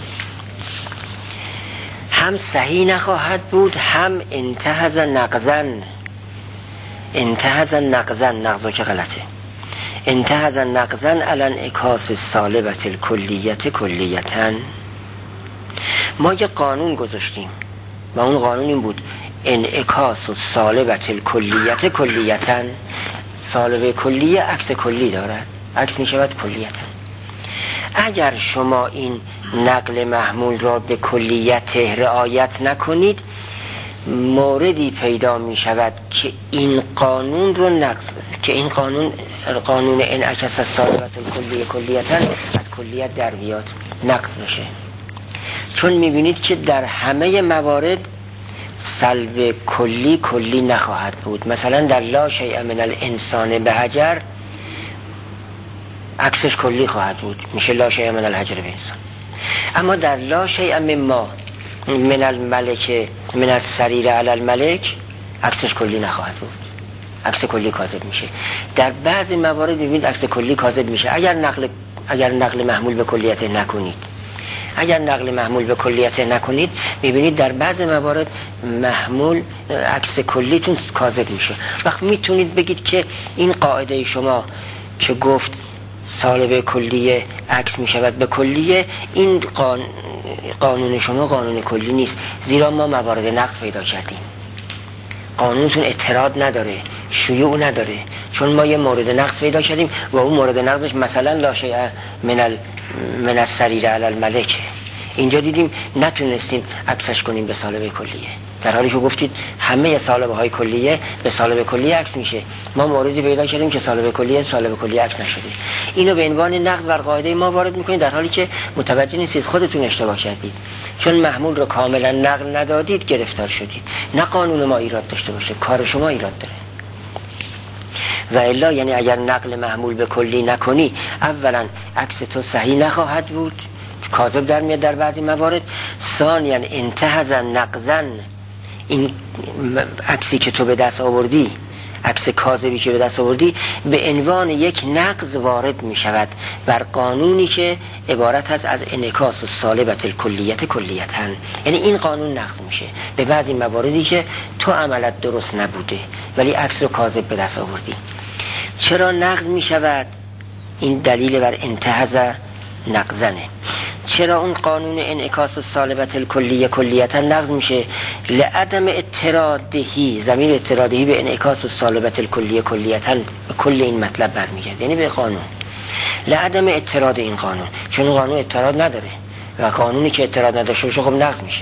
هم صحیح نخواهد بود، هم انتهز نقضن، انتهز نقضن، نقضا که غلطه، انتهز نقضن علی انعکاس السالبة الکلیت کلیتن. ما یه قانون گذاشتیم و اون قانون این بود انعکاس السالبة الکلیت کلیتن. سالبه کلیه عکس کلی دارد، عکس می شود کلیتن. اگر شما این نقل محمول را به کلیت رعایت نکنید موردی پیدا می شود که این قانون رو نقض، که این قانون انعکاس السالبة الکلیه کلیتن از کلیت در بیاد، نقض بشه. چون می بینید که در همه موارد سلب کلی نخواهد بود. مثلا در لا شیء من الانسان بحجر عکسش کلی خواهد بود، میشه لا شیء من الحجر به انسان. اما در لا شیء مما من الملک من السریر علی الملک عکسش کلی نخواهد بود، عکس کلی کاذب میشه. در بعضی موارد میبینید عکس کلی کاذب میشه. اگر نقل اگر نقل محمول به کلیت نکنید. اگر نقل محمول به کلیت نکنید میبینید در بعض موارد محمول عکس کلیتون کاذب میشه. وقت میتونید بگید که این قاعده شما که گفت سالب کلیه عکس میشود به کلیه، این قانون شما قانون کلی نیست، زیرا ما موارد نقص پیدا کردیم. قانونتون اعتراض نداره، شیوع نداره، چون ما یه مورد نقص پیدا کردیم و اون مورد نقصش مثلا لا شیء من السریر علی الملک. اینجا دیدیم نتونستیم عکسش کنیم به سالب کلیه، در حالی که گفتید همه سالب های کلیه به سالب کلیه عکس میشه. ما موردی پیدا کردیم که سالب کلیه عکس نشده. اینو به عنوان نقض بر قاعده ما وارد میکنید، در حالی که متوجه نیستید، خودتون اشتباه کردید. چون محمول رو کاملا نقل ندادید گرفتار شدید. نه قانون ما ایراد داشته باشه، کار شما ایراد داره. و الا یعنی اگر نقل محمول به کلی نکنی، اولا عکس تو صحیح نخواهد بود، کاذب در میاد در بعضی موارد. ثانیا انتهزا نقضا، این عکسی که تو به دست آوردی، عکس کاذبی که به دست آوردی، به عنوان یک نقض وارد می شود بر قانونی که عبارت است از انعکاس السالبة الکلیت کلیتاً. یعنی این قانون نقض میشه به بعضی مواردی که تو عملت درست نبوده ولی عکس رو کاذب به دست آوردی. چرا نقض می شود؟ این دلیل بر انتهزا نقضنه. چرا اون قانون انعکاس السالبة الکلیه کلیتا نقض میشه؟ لعدم اضطرادهی، ضمیر اضطرادهی به انعکاس السالبة الکلیه کلیتا به کل این مطلب برمیگرده، یعنی به قانون. لعدم اضطراد این قانون، چون قانون اضطراد نداره و قانونی که اضطراد نداشته باشه خب نقض میشه.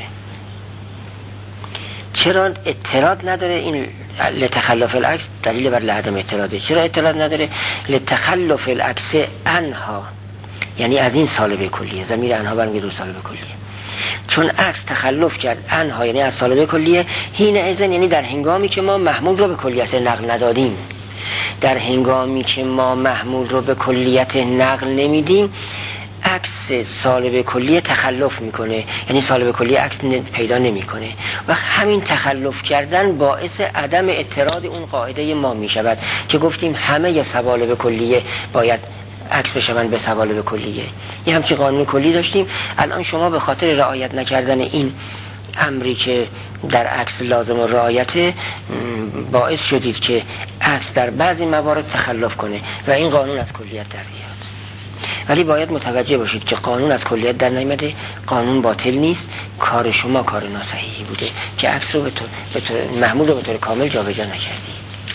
چرا اضطراد نداره؟ این لتخلف العکس دلیل بر لعدم اضطراده. چرا اضطراد نداره؟ لتخلف العکس انها، یعنی از این سالبه کلیه، ضمیر انها برمیگرده به سالبه کلیه. چون عکس تخلف کرد انها یعنی از سالبه کلیه، حین اذن یعنی در هنگامی که ما محمول رو به کلیت نقل ندادیم، در هنگامی که ما محمول رو به کلیت نقل نمیدیم، عکس سالبه کلیه تخلف میکنه، یعنی سالبه کلیه عکس پیدا نمیکنه و همین تخلف کردن باعث عدم اضطراد اون قاعده ما میشود که گفتیم همه سوالب کلیه باید عکس بشون به سوالب کلیه. یه همچین قانون کلی داشتیم. الان شما به خاطر رعایت نکردن این امری که در عکس لازم و رعایت باعث شدید که عکس در بعضی موارد تخلف کنه و این قانون از کلیت در بیاد. ولی باید متوجه باشید که قانون از کلیت در نیامده، قانون باطل نیست، کار شما کار ناصحیحی بوده که عکس رو به طور محمول رو به طور کامل جابجا نکردی.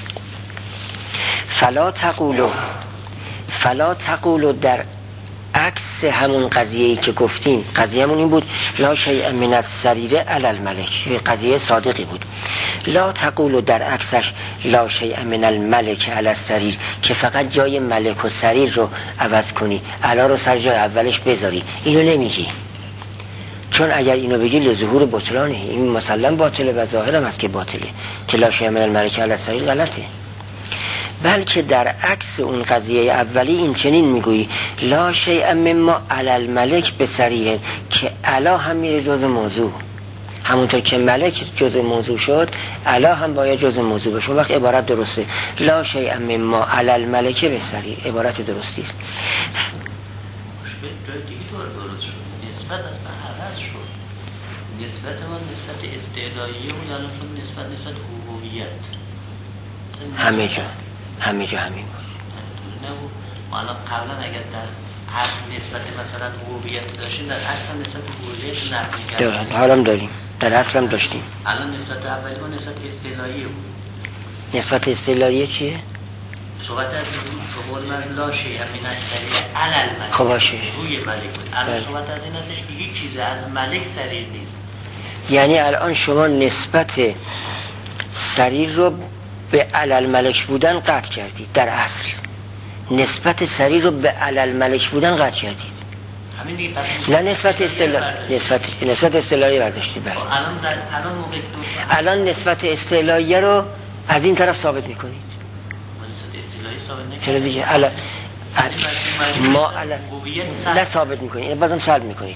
فلا تقولوا در عکس همون قضیه‌ای که گفتیم، قضیه‌مون این بود لا شیء من السریر علی الملک، قضیه صادقی بود. لا تقولوا در عکسش لا شیء من الملک علی السریر، که فقط جای ملک و سریر رو عوض کنی، علا رو سر جای اولش بذاری. اینو نمیگی، چون اگر اینو بگی لظهور بطلانه، این مسلم باطله و ظاهرم هست که باطله، که لا شیء من الملک علی السریر غلطه. بلکه در عکس اون قضیه اولی این چنین میگویی لا شیء مما علی الملک بسریه، که علا هم میره جز موضوع، همونطور که ملک جز موضوع شد علا هم باید جز موضوع بشه. وقت عبارت درسته، لا شیء مما علی الملک بسریه، عبارت درستی است. نسبت از عوض شد، نسبت ما نسبت استعلاییه و یعنی شد نسبت هویت، همه جا همین بود. ما الان قبلا اگر در عقل نسبت مثلا هویت داشتیم، در اصل هم نسبت هویت نفی کردیم، حالا داریم، در اصل هم داشتیم. الان نسبت اولی ما نسبت استعلاییه بود. نسبت استعلاییه چیه؟ صحبت از قول من لا شیء من السریر علی الملک، خب باشه روی ملک بود. الان صحبت از این هستش که هیچ چیز از ملک سریر نیست. یعنی الان شما نسبت سریر رو به علل ملک بودن قطع کردید. در اصل نسبت سریر رو به علل ملک بودن قطع کردید. نه نسبت اصطلاحی برداشتید. الان نسبت اصطلاحی رو از این طرف ثابت میکنید. چرا دیگه؟ ما نه ثابت میکنید، بازم سلب میکنید.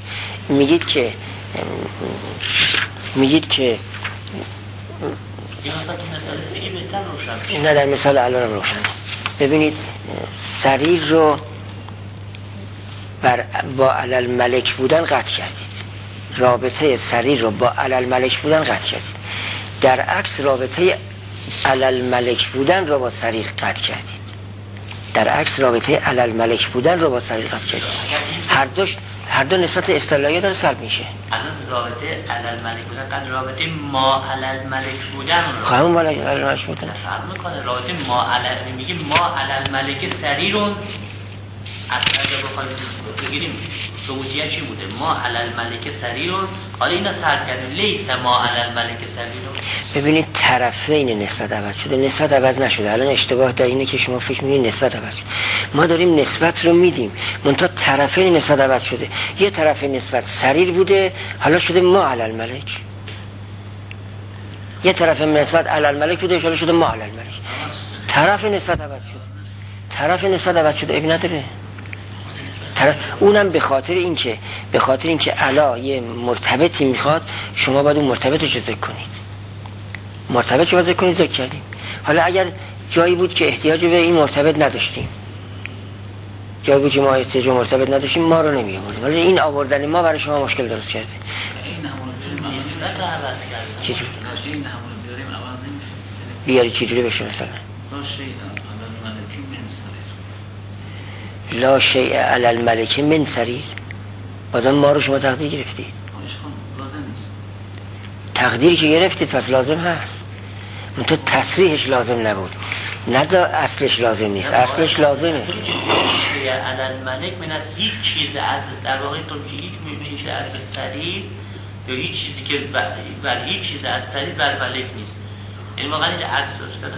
میگید که نه در مثال الان روشن. ببینید سریر رو با علل ملک بودن قطع کردید، رابطه سریر رو با علل ملک بودن قطع کردید. در عکس رابطه علل ملک بودن رو با سریر قطع کردید. در عکس رابطه علل ملک بودن رو با سریر قطع کردید. هر دو نسبت اصطلاحی داره سلب میشه. الان رابطه علل ملک بودن قبل رابطه ما علل ملک بودن رو همون علل ملک بودن فرق میکنه. رابطه ما علل میگه ما علل ملک سریرون اصلا بخوایم بگیریم ثبوتیه چی بوده؟ ما علل ملک سریرون. حالا اینا سلب کردیم لیس ما علل ملک سریرون. ببینید طرفین نسبت عوض شده، نسبت عوض نشده. الان اشتباه در اینه که شما فکر می‌کنید نسبت عوض شده. ما داریم نسبت رو میدیم، منتها طرفین نسبت عوض شده. یه طرف نسبت سریر بوده، حالا شده ما علل ملک. یه طرف نسبت علل ملک بوده، حالا شده ما علل ملک. طرف نسبت عوض شده. طرف نسبت عوض شده اب نداره. اونم به خاطر اینکه علا یه مرتبطی میخواد، شما باید اون مرتبطش رو ذکر کنید. مرتبط رو ذکر کنید، ذکر کردیم. حالا اگر جایی بود که احتیاج به این مرتبط نداشتیم، جایی بود که ما احتیاج به مرتبط نداشتیم، ما رو نمی آوردیم. ولی این آوردن ما برای شما مشکل درست کرده. این همون نسبت رو عوض کرده. چجور؟ این همون بیاریم عوض نمیشه. بیاری چجوری بشه مثلا؟ لا شیء علی الملک من سریر. بازم ما رو شما تقدیر گرفتید. لازم نیست. تقدیری که گرفتید پس لازم هست. منتها تصریحش لازم نبود. نه اصلش لازم نیست، اصلش لازمه. شیء علی الملک من هیچ چیز از در واقع تو هیچ چیز از سریر یا هیچ چیزی که بر هیچ چیز از سریر بر ملک نیست. این واقعا این عکس درست کردن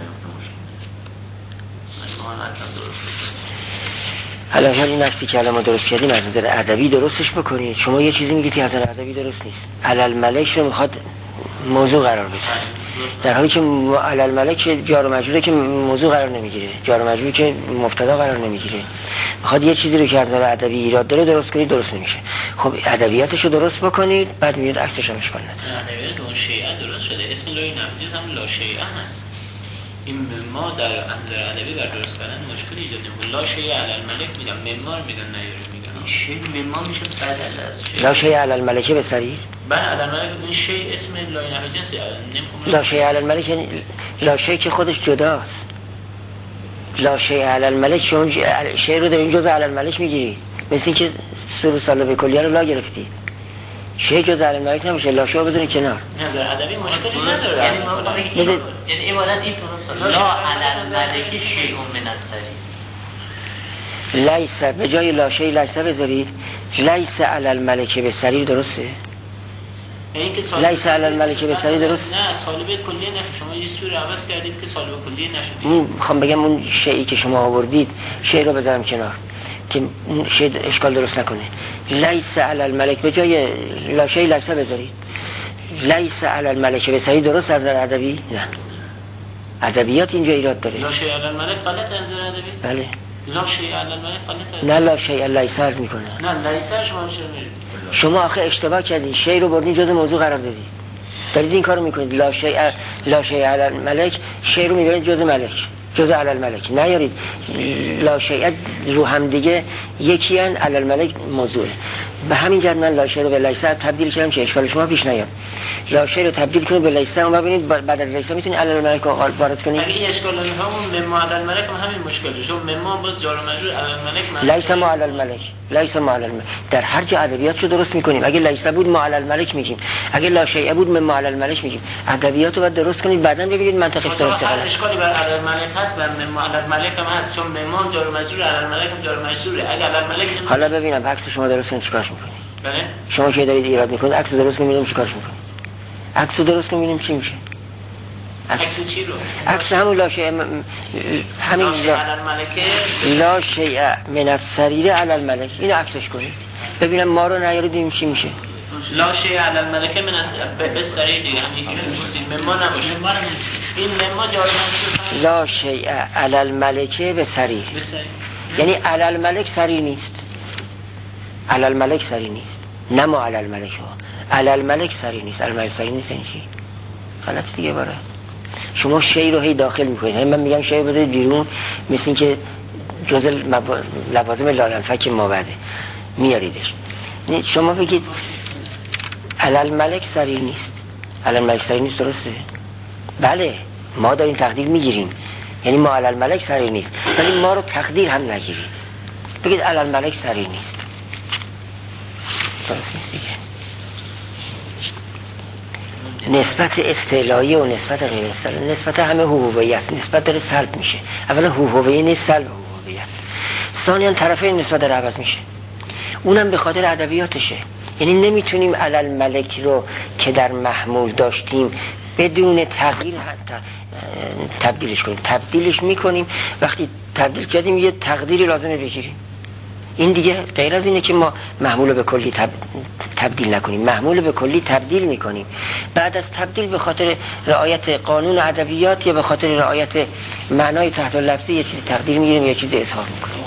حالا این عکسی که الان ما درست کردیم از نظر ادبی درستش بکنید. شما یه چیزی میگید که از نظر ادبی درست نیست. علل ملک رو میخواد موضوع قرار بده، در حالی که علل ملک جار و مجروره که موضوع قرار نمیگیره، جار و مجرور که مبتدا قرار نمیگیره. میخواد یه چیزی رو که از نظر ادبی ایراد داره درست کنید، درست نمیشه. خب ادبیاتش رو درست بکنید، بعد میاد عکسش هم اشکال نداره. ادبیات اون شیء درست شده، اسم لوی نفیس هم لا شیء هست. این ما در نظر ادبی بر درست کردن مشکلی ایجاد نمی‌کنه. لا شیء علی الملک میگن، ممار میگن، نیاری میگن. شیء ممار میشه بدل از لا شیء علی الملک به سریر. بله علی الملک این شیء اسم لای نفیس نمی‌خوام. لا شیء علی الملک لا شیء که خودش جداست. لا شیء علی الملک شون شیء رو در این جزء علی الملک میگیری، مثل اینکه سور سال به کلیه رو لا گرفتی. شیء جزء علی الملک نمیشه، لا شیء بزنی کنار. نظر ادبی مشکلی نداره. یعنی عبارت این درست لا علی الملک شیء من السریر. لیس به جای لا شیء لیس بذارید، لیس علی الملک به سریر درسته؟ لیس علی الملک به سریر درست؟ نه سالب کلیه نه، شما یه سوره عوض کردید که سالب کلیه نشد. میخوام بگم اون شیئی که شما آوردید شیء رو بذارم کنار که شیء اشکال درست نکنه. لیس علی الملک به جای لا شیء لیس بذارید. لیس علی الملک به سریر درست از نظر ادبی؟ نه. ادبیات اینجا ایراد داره. لا شیء علی الملک غلط از نظر ادبی؟ بله. لا شیء علی الملک غلط. نه لا شیء لیس عرض میکنه. نه لیس شما چرا میگید؟ شما آخه اشتباه کردین، شیء رو بردین جزء موضوع قرار دادید. دارید این کارو میکنید. لا شیء علی الملک شیء رو میبرید جزء ملک، جزء علی الملک. نیارید لا شیء رو هم دیگه یکی ان، علی الملک موضوعه. به همین جهت من لا شیء رو به لیس تبدیل کردم که اشکال شما پیش نیاد. لا شیء رو تبدیل کنید به لیس، اون ببینید بعد از لیس میتونید علی الملک رو وارد کنید. اگه این اشکال همون مما علی الملک هم همین مشکله، چون مما باز جار و مجرور علی الملک لیس ما علی الملک، لیس ما علی الملک. در هر جا ادبیاتشو درست میکنیم. اگه لیس بود ما علی الملک میگیم، اگه لا شیء بود مما علی الملک میگیم. ادبیاتو باید درست کنید، بعداً ببینید منطقش درسته. هر اشکالی بر علی الملک هست، بر مما علی الملک هم هست، چون مما جار و مجرور علی الملک هم جار و مجروره. اگه علی الملک حالا ببینم عکس شما درست کنید چیکارش میکنید؟ بله شما که دارید ایراد میکنید عکس درست میبینیم چیکارش میکنید؟ عکس درست میبینیم چی میشه؟ عکس چی رو؟ عکس همون لا شیء همین لا شیء من السریر علی الملک. اینو عکسش کنید ببینم ما رو نیاریدیم چی میشه. لا شیء علی الملک من السریر دیگه همین مما نباشه. این مما جار و مجرور لا شیء علی الملک به سریر، یعنی علی الملک سریر نیست. علی الملک سریر نیست، نه ما علی الملک ها. علی الملک سریر نیست. علی الملک سریر نیست یعنی چی؟ غلط دیگه باره. شما شی رو هی داخل میکنید. من میگم شی بذارید بیرون، مثل این که جزء لوازم لا ينفك ما بعده. میاریدش. شما بگید علل ملک سریر نیست، علل ملک سریر نیست، درسته؟ بله ما داریم تقدیر میگیریم، یعنی ما علل ملک سریر نیست، ولی ما رو تقدیر هم نگیرید، بگید علل ملک سریر نیست، درست نیست دیگه. نسبت استعلایی و نسبت غیر استعلایی نسبت همه حقوقی است، نسبت داره سلب میشه. اولا حقوقی نیست، سلب حقوقی است. ثانیاً طرفین نسبت داره عوض میشه، اونم به خاطر ادبیاتشه. یعنی نمیتونیم علل ملک رو که در محمول داشتیم بدون تغییر تبدیلش کنیم. تبدیلش میکنیم، وقتی تبدیل کردیم یه تقدیری لازمه بگیریم. این دیگه غیر از اینه که ما محمول به کلی تبدیل نکنیم، محمول به کلی تبدیل میکنیم. بعد از تبدیل به خاطر رعایت قانون ادبیات یا به خاطر رعایت معنای تحت لفظی یه چیزی تقدیر میگیریم، یه چیزی اظهار میکنیم.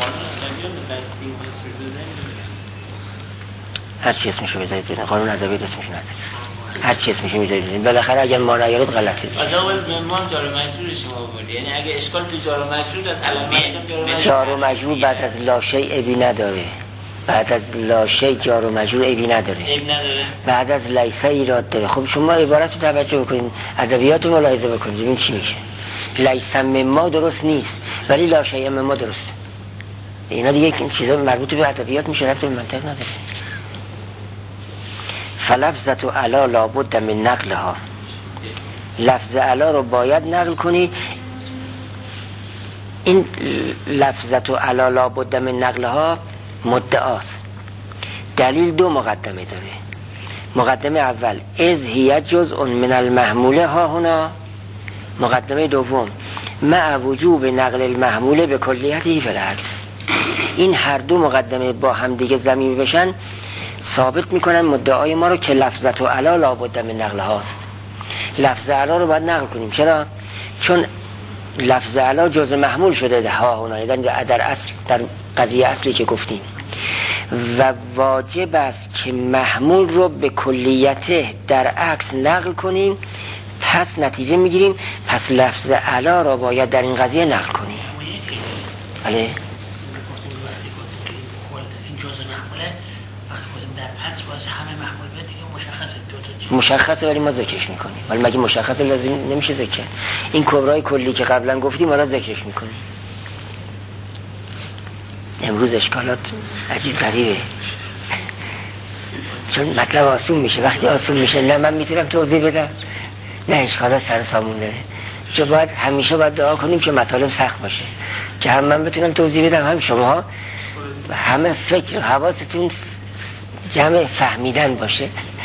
هر چی اسمشو بذارید بدین، قانون ادبیات اسمشو نذارید، هر چی اسمشو میذارید بدین، بالاخره اگر ما نیارید غلطه. اول ما جار و مجرور شما آوردید، یعنی اگه اشکال تو جار و مجرور از علامت جار و مجرور بعد از لا شیء ابی نداره، بعد از لا شیء جار و مجرور ابی نداره، بعد از لیس ایراد داره. خب شما عبارت رو توجه بکنید، ادبیات رو ملاحظه بکنید ببین چی میشه. لیس مما درست نیست ولی لا شیء مما درسته. اینا دیگه چیزا مربوط به ادبیات میشه، ربط به منطق نداره. فلفظت علا لابد من نقلها، لفظ علا رو باید نقل کنی. این لفظت علا لابد من نقلها مدعاست. دلیل دو مقدمه داره. مقدمه اول از هی جزء من المحموله ها هنا، مقدمه دوم مع وجوب نقل المحموله به کلیته بالعکس. این هر دو مقدمه با هم دیگه ضمیر بشن ثابت میکنن مدعای ما رو که لفظت و علا لابد من نقل هاست. لفظ علا رو باید نقل کنیم. چرا؟ چون لفظ علا جزء محمول شده ها هنا، در اصل، در قضیه اصلی که گفتیم، و واجب است که محمول رو به کلیته در عکس نقل کنیم. پس نتیجه میگیریم پس لفظ علا رو باید در این قضیه نقل کنیم. بله مشخصه ولی ما ذکرش میکنیم. ولی مگه مشخصه لازم نمیشه ذکر؟ این کبرای کلی که قبلا گفتیم حالا ذکرش میکنیم. امروز اشکالات عجیب غریبه، چون مطلب آسون میشه. وقتی آسون میشه نه من میتونم توضیح بدم نه اشکالات سر سامون داره. چون باید همیشه باید دعا کنیم که مطالب سخت باشه که هم من بتونم توضیح بدم هم شما همه فکر و حواستون جمع فهمیدن باشه.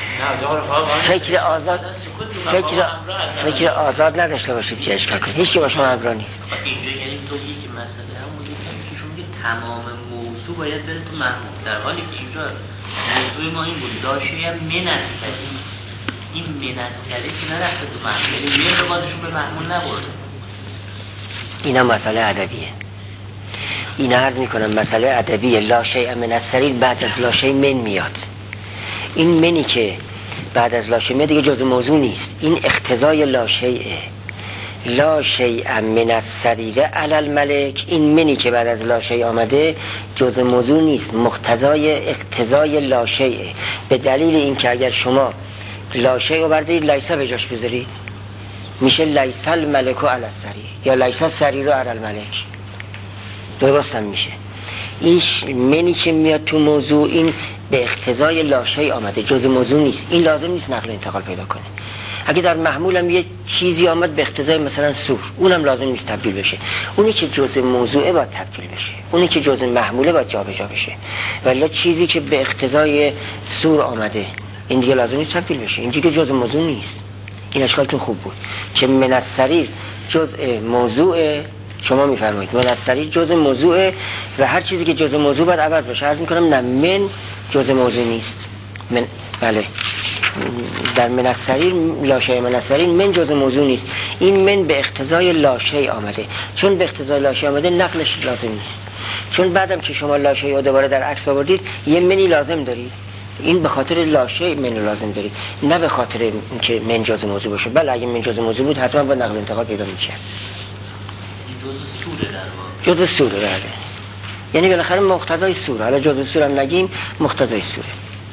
فکر آزاد نداشته باشید که اشکال کنید. هیچ که با شما همراه نیست. اینجا یعنی تو که مسئله همون که شما میگه تمام موضوع باید بره تو محمول، در حالی که اینجا موضوع ما این بود داشته من از سری، این من از سری که نرفته تو محمول، یعنی یه رباطشون به محمول نبرده. اینا مسئله ادبیه. اینا عرض میکنم مسئله ادبیه. لا شیء من السری بعد از لا شیء من میاد. این منی که بعد از لا شیء دیگه جزء موضوع نیست، این اقتضای لا شیء. لا شیء من السری علی الملک، این منی که بعد از لا شیء آمده جزء موضوع نیست، مقتضای اقتضای لا شیء. به دلیل این که اگر شما لا شیء رو بردارید لیسا به جاش بذارید میشه لیس الملک علی السری یا لیس السری علی الملک، درست هم میشه. این منی که میاد تو موضوع این به اقتضای لا شیء آمده، جزء موضوع نیست. این لازم نیست نقل انتقال پیدا کنه. اگه در محمول هم یه چیزی آمد به اقتضای مثلا سور، اونم لازم نیست تبدیل بشه. اونی که جزء موضوعه باید تبدیل بشه، اونی که جزء محموله باید جابجا بشه. ولی چیزی که به اقتضای سور آمده این دیگه لازم نیست تبدیل بشه، این دیگه جزء موضوع نیست. این اشکالتون خوب بود که من السریر جزء موضوعه. شما میفرمایید من السریر جزء موضوعه و هر چیزی که جزء موضوع باید عوض بشه. عرض میکنم نه، من جزء موضوع نیست. من بله در من السریر لا شیء من السریر من جزء موضوع نیست. این من به اقتضای لا شیء آمده. چون به اقتضای لا شیء آمده نقلش لازم نیست. چون بعدم که شما لا شیء رو دوباره در عکس آوردید یه منی لازم دارید. این به خاطر لا شیء من لازم دارید، نه به خاطر اینکه من جزء موضوع باشه. بله اگه من جزء موضوع بود حتما با نقل انتقال پیدا میشه. جزء سوره در واقع. جزء سوره. بله یعنی بالاخره مقتضای سوره، حالا جزء سوره هم نگیم، مقتضای سوره.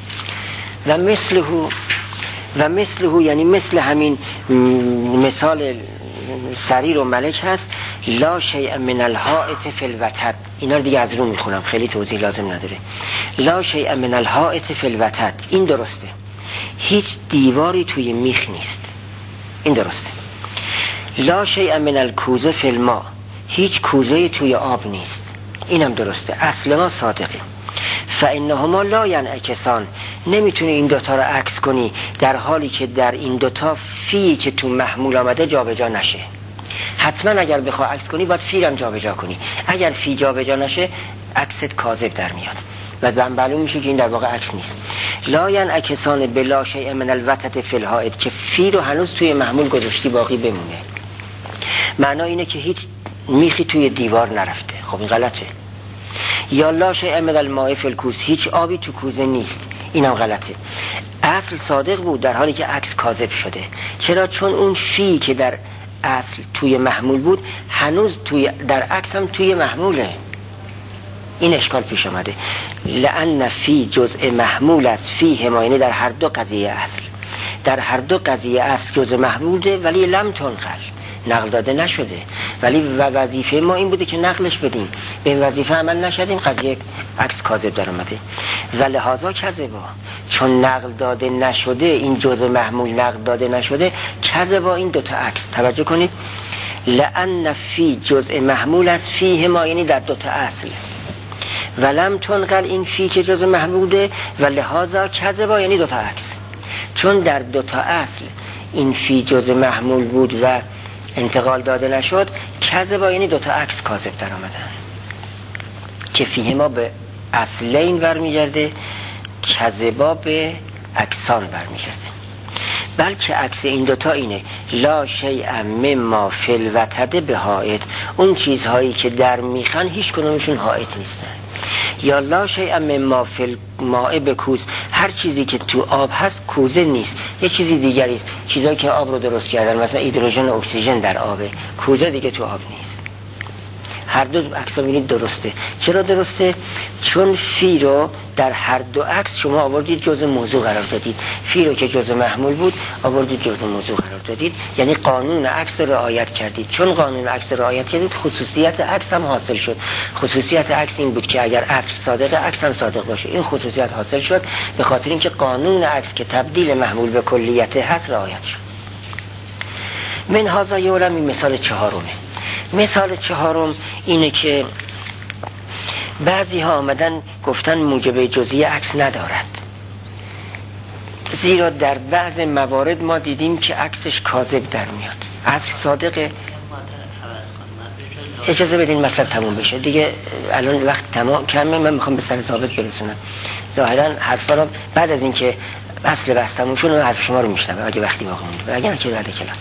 و مثله یعنی مثل همین مثال سریر و ملک هست. لا شیء من الحائط فی الوتد، اینا رو دیگه از رو میخونم، خیلی توضیح لازم نداره. لا شیء من الحائط فی الوتد، این درسته، هیچ دیواری توی میخ نیست، این درسته. لا شیء من الکوزه فی الماء، هیچ کوزه‌ای توی آب نیست، اینم درسته، اصل ما صادقه. فانهما لا ینعکسان، نمیتونی این دوتا رو عکس کنی در حالی که در این دوتا فی که تو محمول آمده جابجا نشه. حتما اگر بخواه عکس کنی باید فی هم جابجا کنی، اگر فی جابجا نشه عکست کاذب در میاد و معلوم میشه که این در واقع عکس نیست. لا ینعکسان بلا شیء من الوتد فی الحائط، که فی رو هنوز توی محمول گذاشتی باقی بمونه، معنا اینه که هیچ میخی توی دیوار نرفته. خب این غلطه. یا لا شیء من الماء فی الکوز، هیچ آبی تو کوزه نیست، اینم غلطه. اصل صادق بود در حالی که عکس کاذب شده. چرا؟ چون اون فی که در اصل توی محمول بود هنوز در عکس هم توی محموله، این اشکال پیش آمده. لأن فی جزء محمول است، فی هماینه در هر دو قضیه اصل، در هر دو قضیه اصل جزء محموله ولی لم تنقل، نقل داده نشده، ولی وظیفه ما این بوده که نقلش بدیم، به این وظیفه عمل نشدیم، قضیه عکس کاذب در اومده. و لحاظا کذبا، چون نقل داده نشده، این جزء محمول نقل داده نشده، کذبا این دوتا عکس. توجه کنید، لأن فی جزء محمول است، فی ما یعنی در دوتا اصل، ولم تنقل این فی که جزء محموله، و لحاظا کذبا یعنی دوتا عکس. چون در دوتا اصل این فی جزء محمول بود و انتقال داده نشد، کذبا یعنی دوتا عکس کاذب در آمدن، که فیه ما به اصلین برمیگرده، کذبا به عکسان برمیگرده. بلکه عکس این دوتا اینه، لا شیء مما فی الوتد بحائط، اون چیزهایی که در میخن هیچ کدومشون حائط نیستن. یا لا شیء مما فی الماء بکوز، هر چیزی که تو آب هست کوزه نیست، یه چیزی دیگری است. چیزایی که آب رو درست کردن، مثلا هیدروژن و اکسیژن در آبه، کوزه دیگه تو آب نیست. هر دو عکس رو ببینید درسته. چرا درسته؟ چون فی رو در هر دو عکس شما آوردید جزء موضوع قرار دادید، فی رو که جزء محمول بود آوردید جزء موضوع قرار دادید، یعنی قانون عکس رو رعایت کردید. چون قانون عکس رو رعایت کردید، خصوصیت عکس هم حاصل شد. خصوصیت عکس این بود که اگر اصل صادقه، عکس هم صادق باشه. این خصوصیت حاصل شد به خاطر اینکه قانون عکس که تبدیل محمول به کلیت هست رعایت شد. من هذا یعلم، این مثال چهارمه. مثال چهارم اینه که بعضی ها آمدن گفتن موجب جزئی عکس ندارد، زیرا در بعض موارد ما دیدیم که عکسش کاذب در میاد، اصل صادقه. اجازه بدین مطلب تموم بشه دیگه، الان وقت تمام کمه، من میخوام به سر ثابت برسونم. ظاهرا حرفا رو بعد از اینکه اصل بحث تموم شد حرف شما رو میشنوه اگه وقتی باقی مونده، اگه نه که بعد کلاس.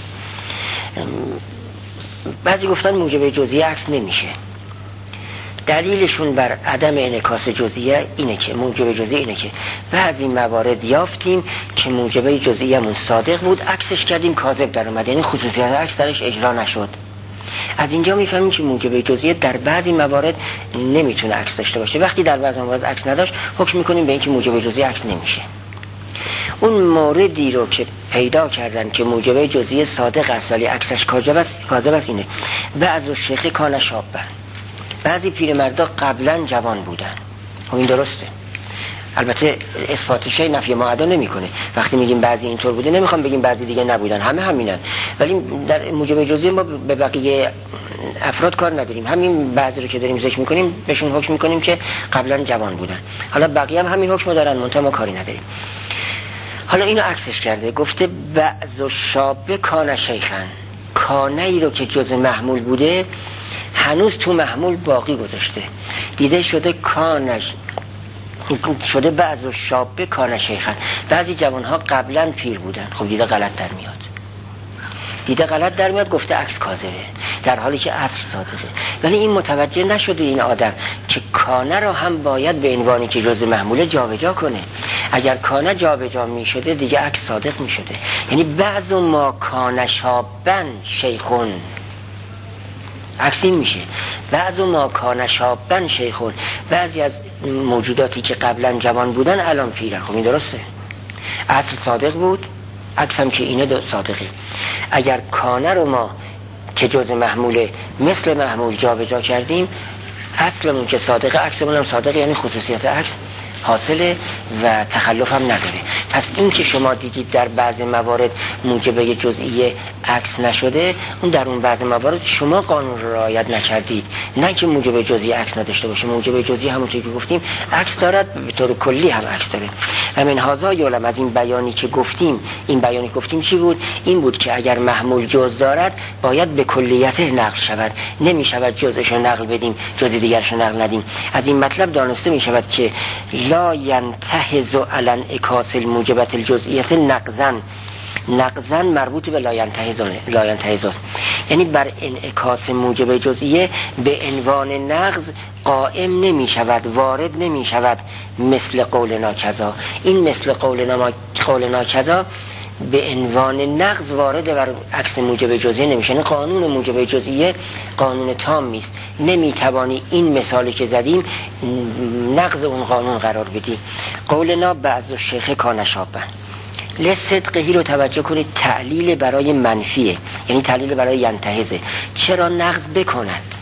بعضی گفتن موجب جزئی عکس نمیشه، دلیلشون بر عدم انعکاس جزئیه اینه که موجب جزئی اینه که بعضی موارد یافتیم که موجب جزئیمون صادق بود، عکسش کردیم کاذب در اومد، یعنی خصوصیت عکس درش اجرا نشد. از اینجا میفهمیم که موجب جزئی در بعضی موارد نمیتونه عکس داشته باشه. وقتی در بعضی موارد عکس نداشت، حکم میکنیم به اینکه موجب جزئی عکس نمیشه. اون موردی رو که پیدا کردن که موجب جزئی صادق است ولی عکسش کاذب است اینه. بعض الشیخ کان شابا، بعضی پیرمردا قبلا جوان بودن. خب این درسته، البته اثبات شی نفی ما ادا نمیکنه. وقتی میگیم بعضی اینطور بوده نمیخوام بگیم بعضی دیگه نبودن، همه همینن. ولی در موجب جزئی ما به بقیه افراد کار نداریم، همین بعضی رو که داریم ذکر میکنیم بهشون حکم میکنیم که قبلا جوان بودن. حالا بقیه هم همین حکم دارن، منتها ما کاری نداریم. حالا اینو عکسش کرده، گفته بعض الشاب کان شیخن، کانه ای رو که جز محمول بوده هنوز تو محمول باقی گذاشته، دیده شده کانش شده بعض الشاب کان شیخن، بعضی جوانها قبلا پیر بودن. خب دیده غلط در میاد، گفته عکس کاذبه در حالی که اصل صادقه. ولی این متوجه نشده این آدم که کانه رو هم باید به عنوانی که جزء محموله جابجا کنه. اگر کانه جابجا میشده دیگه عکس صادق میشده. یعنی بعض ما کان شابن شیخون، عکس این میشه. بعض ما کان شابن شیخون، بعضی از موجوداتی که قبلا جوان بودن الان پیرن. خب این درسته، اصل صادق بود، عکس هم که اینه صادقه. اگر کانه رو ما که جز محموله مثل محمول جا به جا کردیم، اصلمون که صادقه، عکسمون هم صادقه، یعنی خصوصیت عکس حاصله و تخلف هم نداره. پس این که شما دیدید در بعض موارد موجبه جزئی عکس نشده، اون در اون بعض موارد شما قانون رو رعایت نکردید، نه که موجبه جزئی عکس نداشته باشه. موجبه جزئی همونطور که گفتیم عکس دارد، به طور کلی هم عکس داره. همین هازا یعلم، از این بیانی که گفتیم، این بیانی که گفتیم چی بود؟ این بود که اگر محمول جز دارد باید به کلیت نقل شود، نمی شود جزش رو نقل بدیم جز دیگرش رو نقل ندیم. از این مطلب دانسته می شود که لا ینتهز علی انعکاس الموجبات الجزئیه نقضاً مربوط به لا ینتهز است، یعنی بر انعکاس موجب جزئیه به عنوان نقض قائم نمی شود، وارد نمی شود. مثل قولنا کذا، این مثل قولنا کذا به عنوان نقض وارد بر عکس موجب جزئیه نمیشه. یعنی قانون موجب جزئیه قانون تامی است، نمیتوانی این مثالی که زدیم نقض اون قانون قرار بدی. قولنا بعض الشیخ کان شابن، لصدقهی رو توجه کنید، تعلیل برای منفیه، یعنی تعلیل برای ینتهزه. چرا نقض بکند؟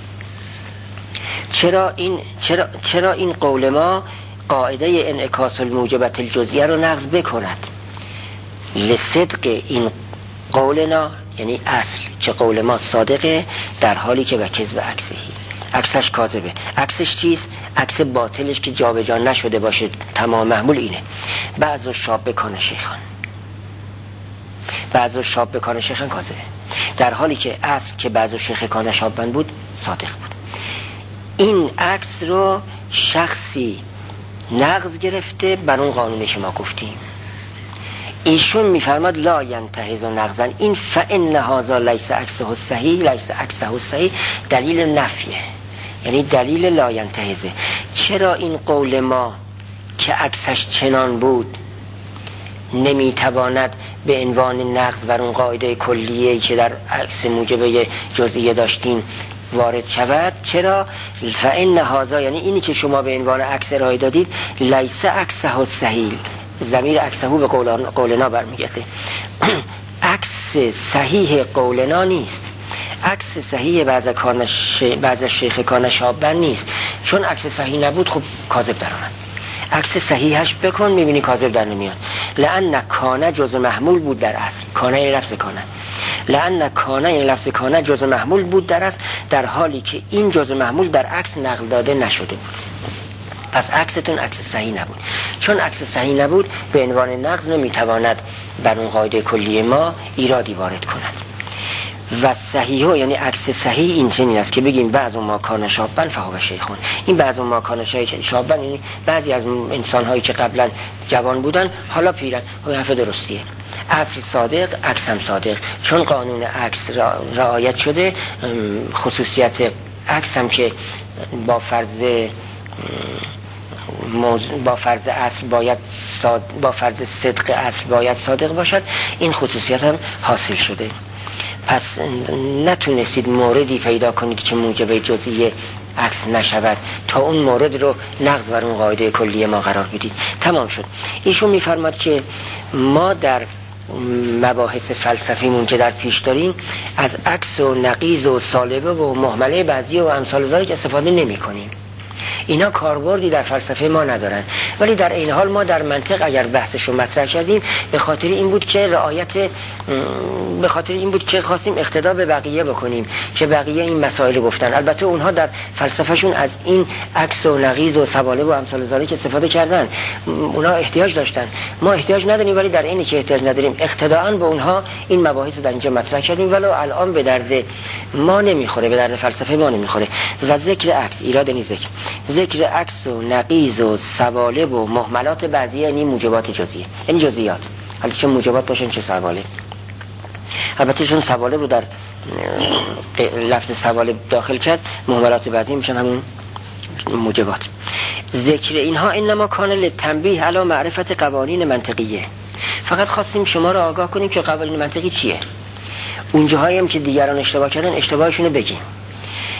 چرا این قول ما قاعده انعکاس الموجبات الجزئیه رو نقض بکند؟ لصدق این قولنا، یعنی اصل که قول ما صادقه در حالی که به کذب عکسهی، عکسش کاذبه. عکسش چیست؟ عکس باطلش که جابجا نشده باشه، تمام محمول اینه. بعض شاب بکان شیخان، بعض شاب بکان شیخان کاذبه، در حالی که اصل که بعض شیخ کان شابن بود صادق بود. این عکس رو شخصی نقض گرفته بر اون قانونی که ما گفتیم. ایشون میفرماد لا ینتهز نقضا، این فإن هذا لیس عکسه صحیح دلیل نفیه، یعنی دلیل لا ینتهزه. چرا این قول ما که عکسش چنان بود نمیتواند به عنوان نقض بر اون قاعده کلیه که در عکس موجبه جزئیه داشتیم وارد شود؟ چرا؟ فإن هذا، یعنی اینی که شما به عنوان عکس ارائه دادید، لیس عکسه صحیح، ضمیر عکسه به قولنا برمیگرده. عکس صحیح قولنا نیست، عکس صحیح بعض شیخ کان شابن نیست. چون عکس صحیح نبود خب کاذب در آمد. عکس صحیحش بکن میبینی کاذب در نمیاد. لأن کانه جز محمول بود در اصل، کانه این لفظ کانه، لأن کانه این لفظ کانه جز محمول بود در اصل، در حالی که این جز محمول در عکس نقل داده نشده بود. پس عکستون عکس صحیح نبود. چون عکس صحیح نبود به عنوان نقض نمیتواند بر اون قاعده کلی ما ایرادی وارد کند. و صحیحه، یعنی عکس صحیح این چنین است که بگیم بعض ما کان شابن فهو شیخون. این بعض ما کان شابن یعنی بعضی از انسان هایی که قبلا جوان بودن حالا پیرن. این حرف درستیه. اصل صادق، عکس هم صادق. چون قانون عکس رعایت شده، خصوصیت عکس هم که با فرض اصل باید با فرض صدق اصل باید صادق باشد، این خصوصیت هم حاصل شده. پس نتونستید موردی پیدا کنید که موجب جزئی عکس نشود تا اون مورد رو نقض بر اون قاعده کلی ما قرار بدید. تمام شد. ایشون میفرماد که ما در مباحث فلسفیمون که در پیش داریم از عکس و نقیض و سالبه و مهمله بعضی و امثال ذالک استفاده نمی کنیم. اینا کاربردی در فلسفه ما ندارن، ولی در این حال ما در منطق اگر بحثش رو مطرح کردیم به خاطر این بود که خواستیم اقتدا به بقیه بکنیم که بقیه این مسائل گفتن. البته اونها در فلسفهشون از این عکس و نقیض و سوالب و امثال ذالک استفاده کردن، اونها احتیاج داشتن، ما احتیاج نداریم، ولی در اینی که احتیاج نداریم اقتداءً به اونها این مباحث رو در اینجا مطرح کردیم، ولو الان به درد ما نمیخوره، به درد فلسفه ما نمیخوره. و ذکر عکس ایراد نیست، ذکر عکس و نقیض و سوالب و مهملات بعضی یعنی موجبات جزئیه، یعنی جزئیات. حالا چه موجبات باشن چه سوالب. البته چون سوالب رو در لفظ سوالب داخل کرد، مهملات بعضی میشن همون موجبات. ذکر اینها انما کان للتنبیه علی معرفت قوانین منطقیه. فقط خواستیم شما رو آگاه کنیم که قوانین منطقی چیه. اون جاهایی هم که دیگران اشتباه کردن اشتباهشون رو بگیم.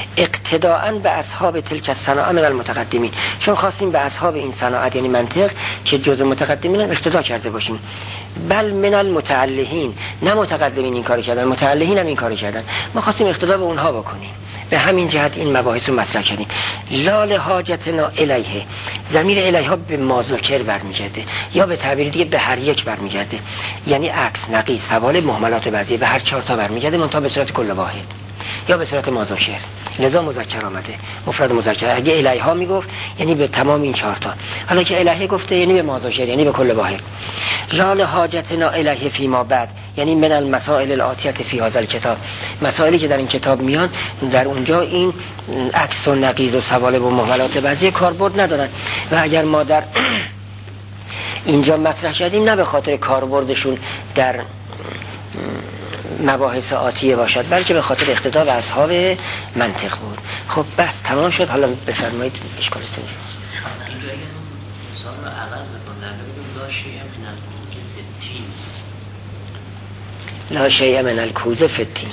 اقتداءً به اصحاب تلک الصناعه من المتقدمین، چون خواستیم به اصحاب این صناعت یعنی منطق که جزء متقدمین هم اقتدا کرده باشیم. بل من المتعلهین، نه متقدمین این کارو کردن، متعلهین هم این کارو کردن، ما خواستیم اقتدا به اونها بکنیم. به همین جهت این مباحث رو مطرح کردیم. لا لحاجتنا الیه، ضمیر الیها به ما ذکر برمیگرده یا به تعبیر دیگه به هر یک برمیگرده، یعنی عکس، نقیض، سوال، مهملات بعضی، به هر چهار تا برمیگرده منتها به صورت کل واحد یا به صورت ما ذکر، لذا مذکر آمده، مفرد مذکر. اگه الیها میگفت یعنی به تمام این چهار تا، حالا که الیه گفته یعنی به ما ذکر یعنی به کل واحد. لا لحاجتنا الیه فیما بعد، یعنی من المسائل الاتیه فی هذا الکتاب، مسائلی که در این کتاب میان در اونجا این عکس و نقیض و سوال و مهملات بعضی کاربرد ندارن و اگر ما در اینجا مطرح کردیم نه به خاطر کاربردشون در مباحث آتیه باشد بلکه به خاطر اقتدا به اصحاب منطق بود. خب بس تمام شد. حالا بفرمایید اشکالتون. لا شیء من الکوزه فی التین.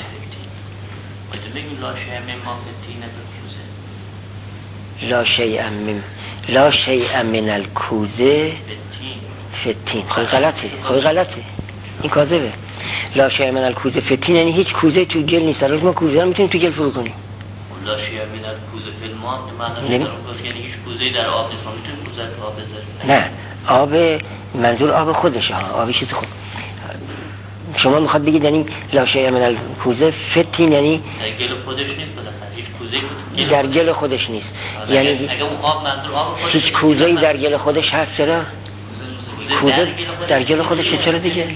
لا شیء من الکوزه فی التین. خیلی غلطه. این کاذبه. لا شیء من الکوزه فی التین یعنی هیچ کوزه تو گل نیست. الان ما کوزه رو میتونیم تو گل فرو کنیم. لا شیء من الکوزه فی الماء معنی یعنی هیچ کوزه در آب نیست. ما میتونیم کوزه در آب بذاریم. نه، آب منظور آب خودشه ها، آب چیز خود. شما میخواد بگید یعنی لا شیء من الکوزه فی التین یعنی در گل خودش نیست، هیچ کوزه در گل خودش نیست. یعنی اگه اون آب منظور آب خودش هیچ کوزه‌ای در گل خودش هست. چرا؟ کوزه در گل خودش چرا دیگه؟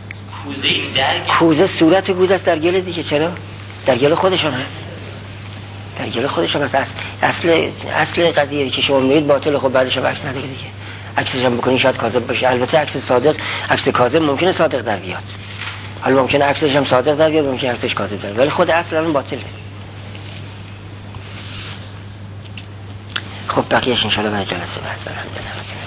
کوزه صورت کوزه است در گل دیگه. چرا؟ در گل خودش هم هست. در گل خودش هم هست. اصل قضیه که شما میگید باطل. خب بعدش هم عکس نداره دیگه. عکسش هم بکنین شاید کاذب باشه. البته عکس صادق، عکس کاذب ممکنه صادق در بیاد. حالا ممکنه عکسش هم صادق در بیاد، ممکنه عکسش کاذب در بیاد، ولی خود اصل هم باطله. خب بقیه‌اش ان شاء الله در جلسه بعد برام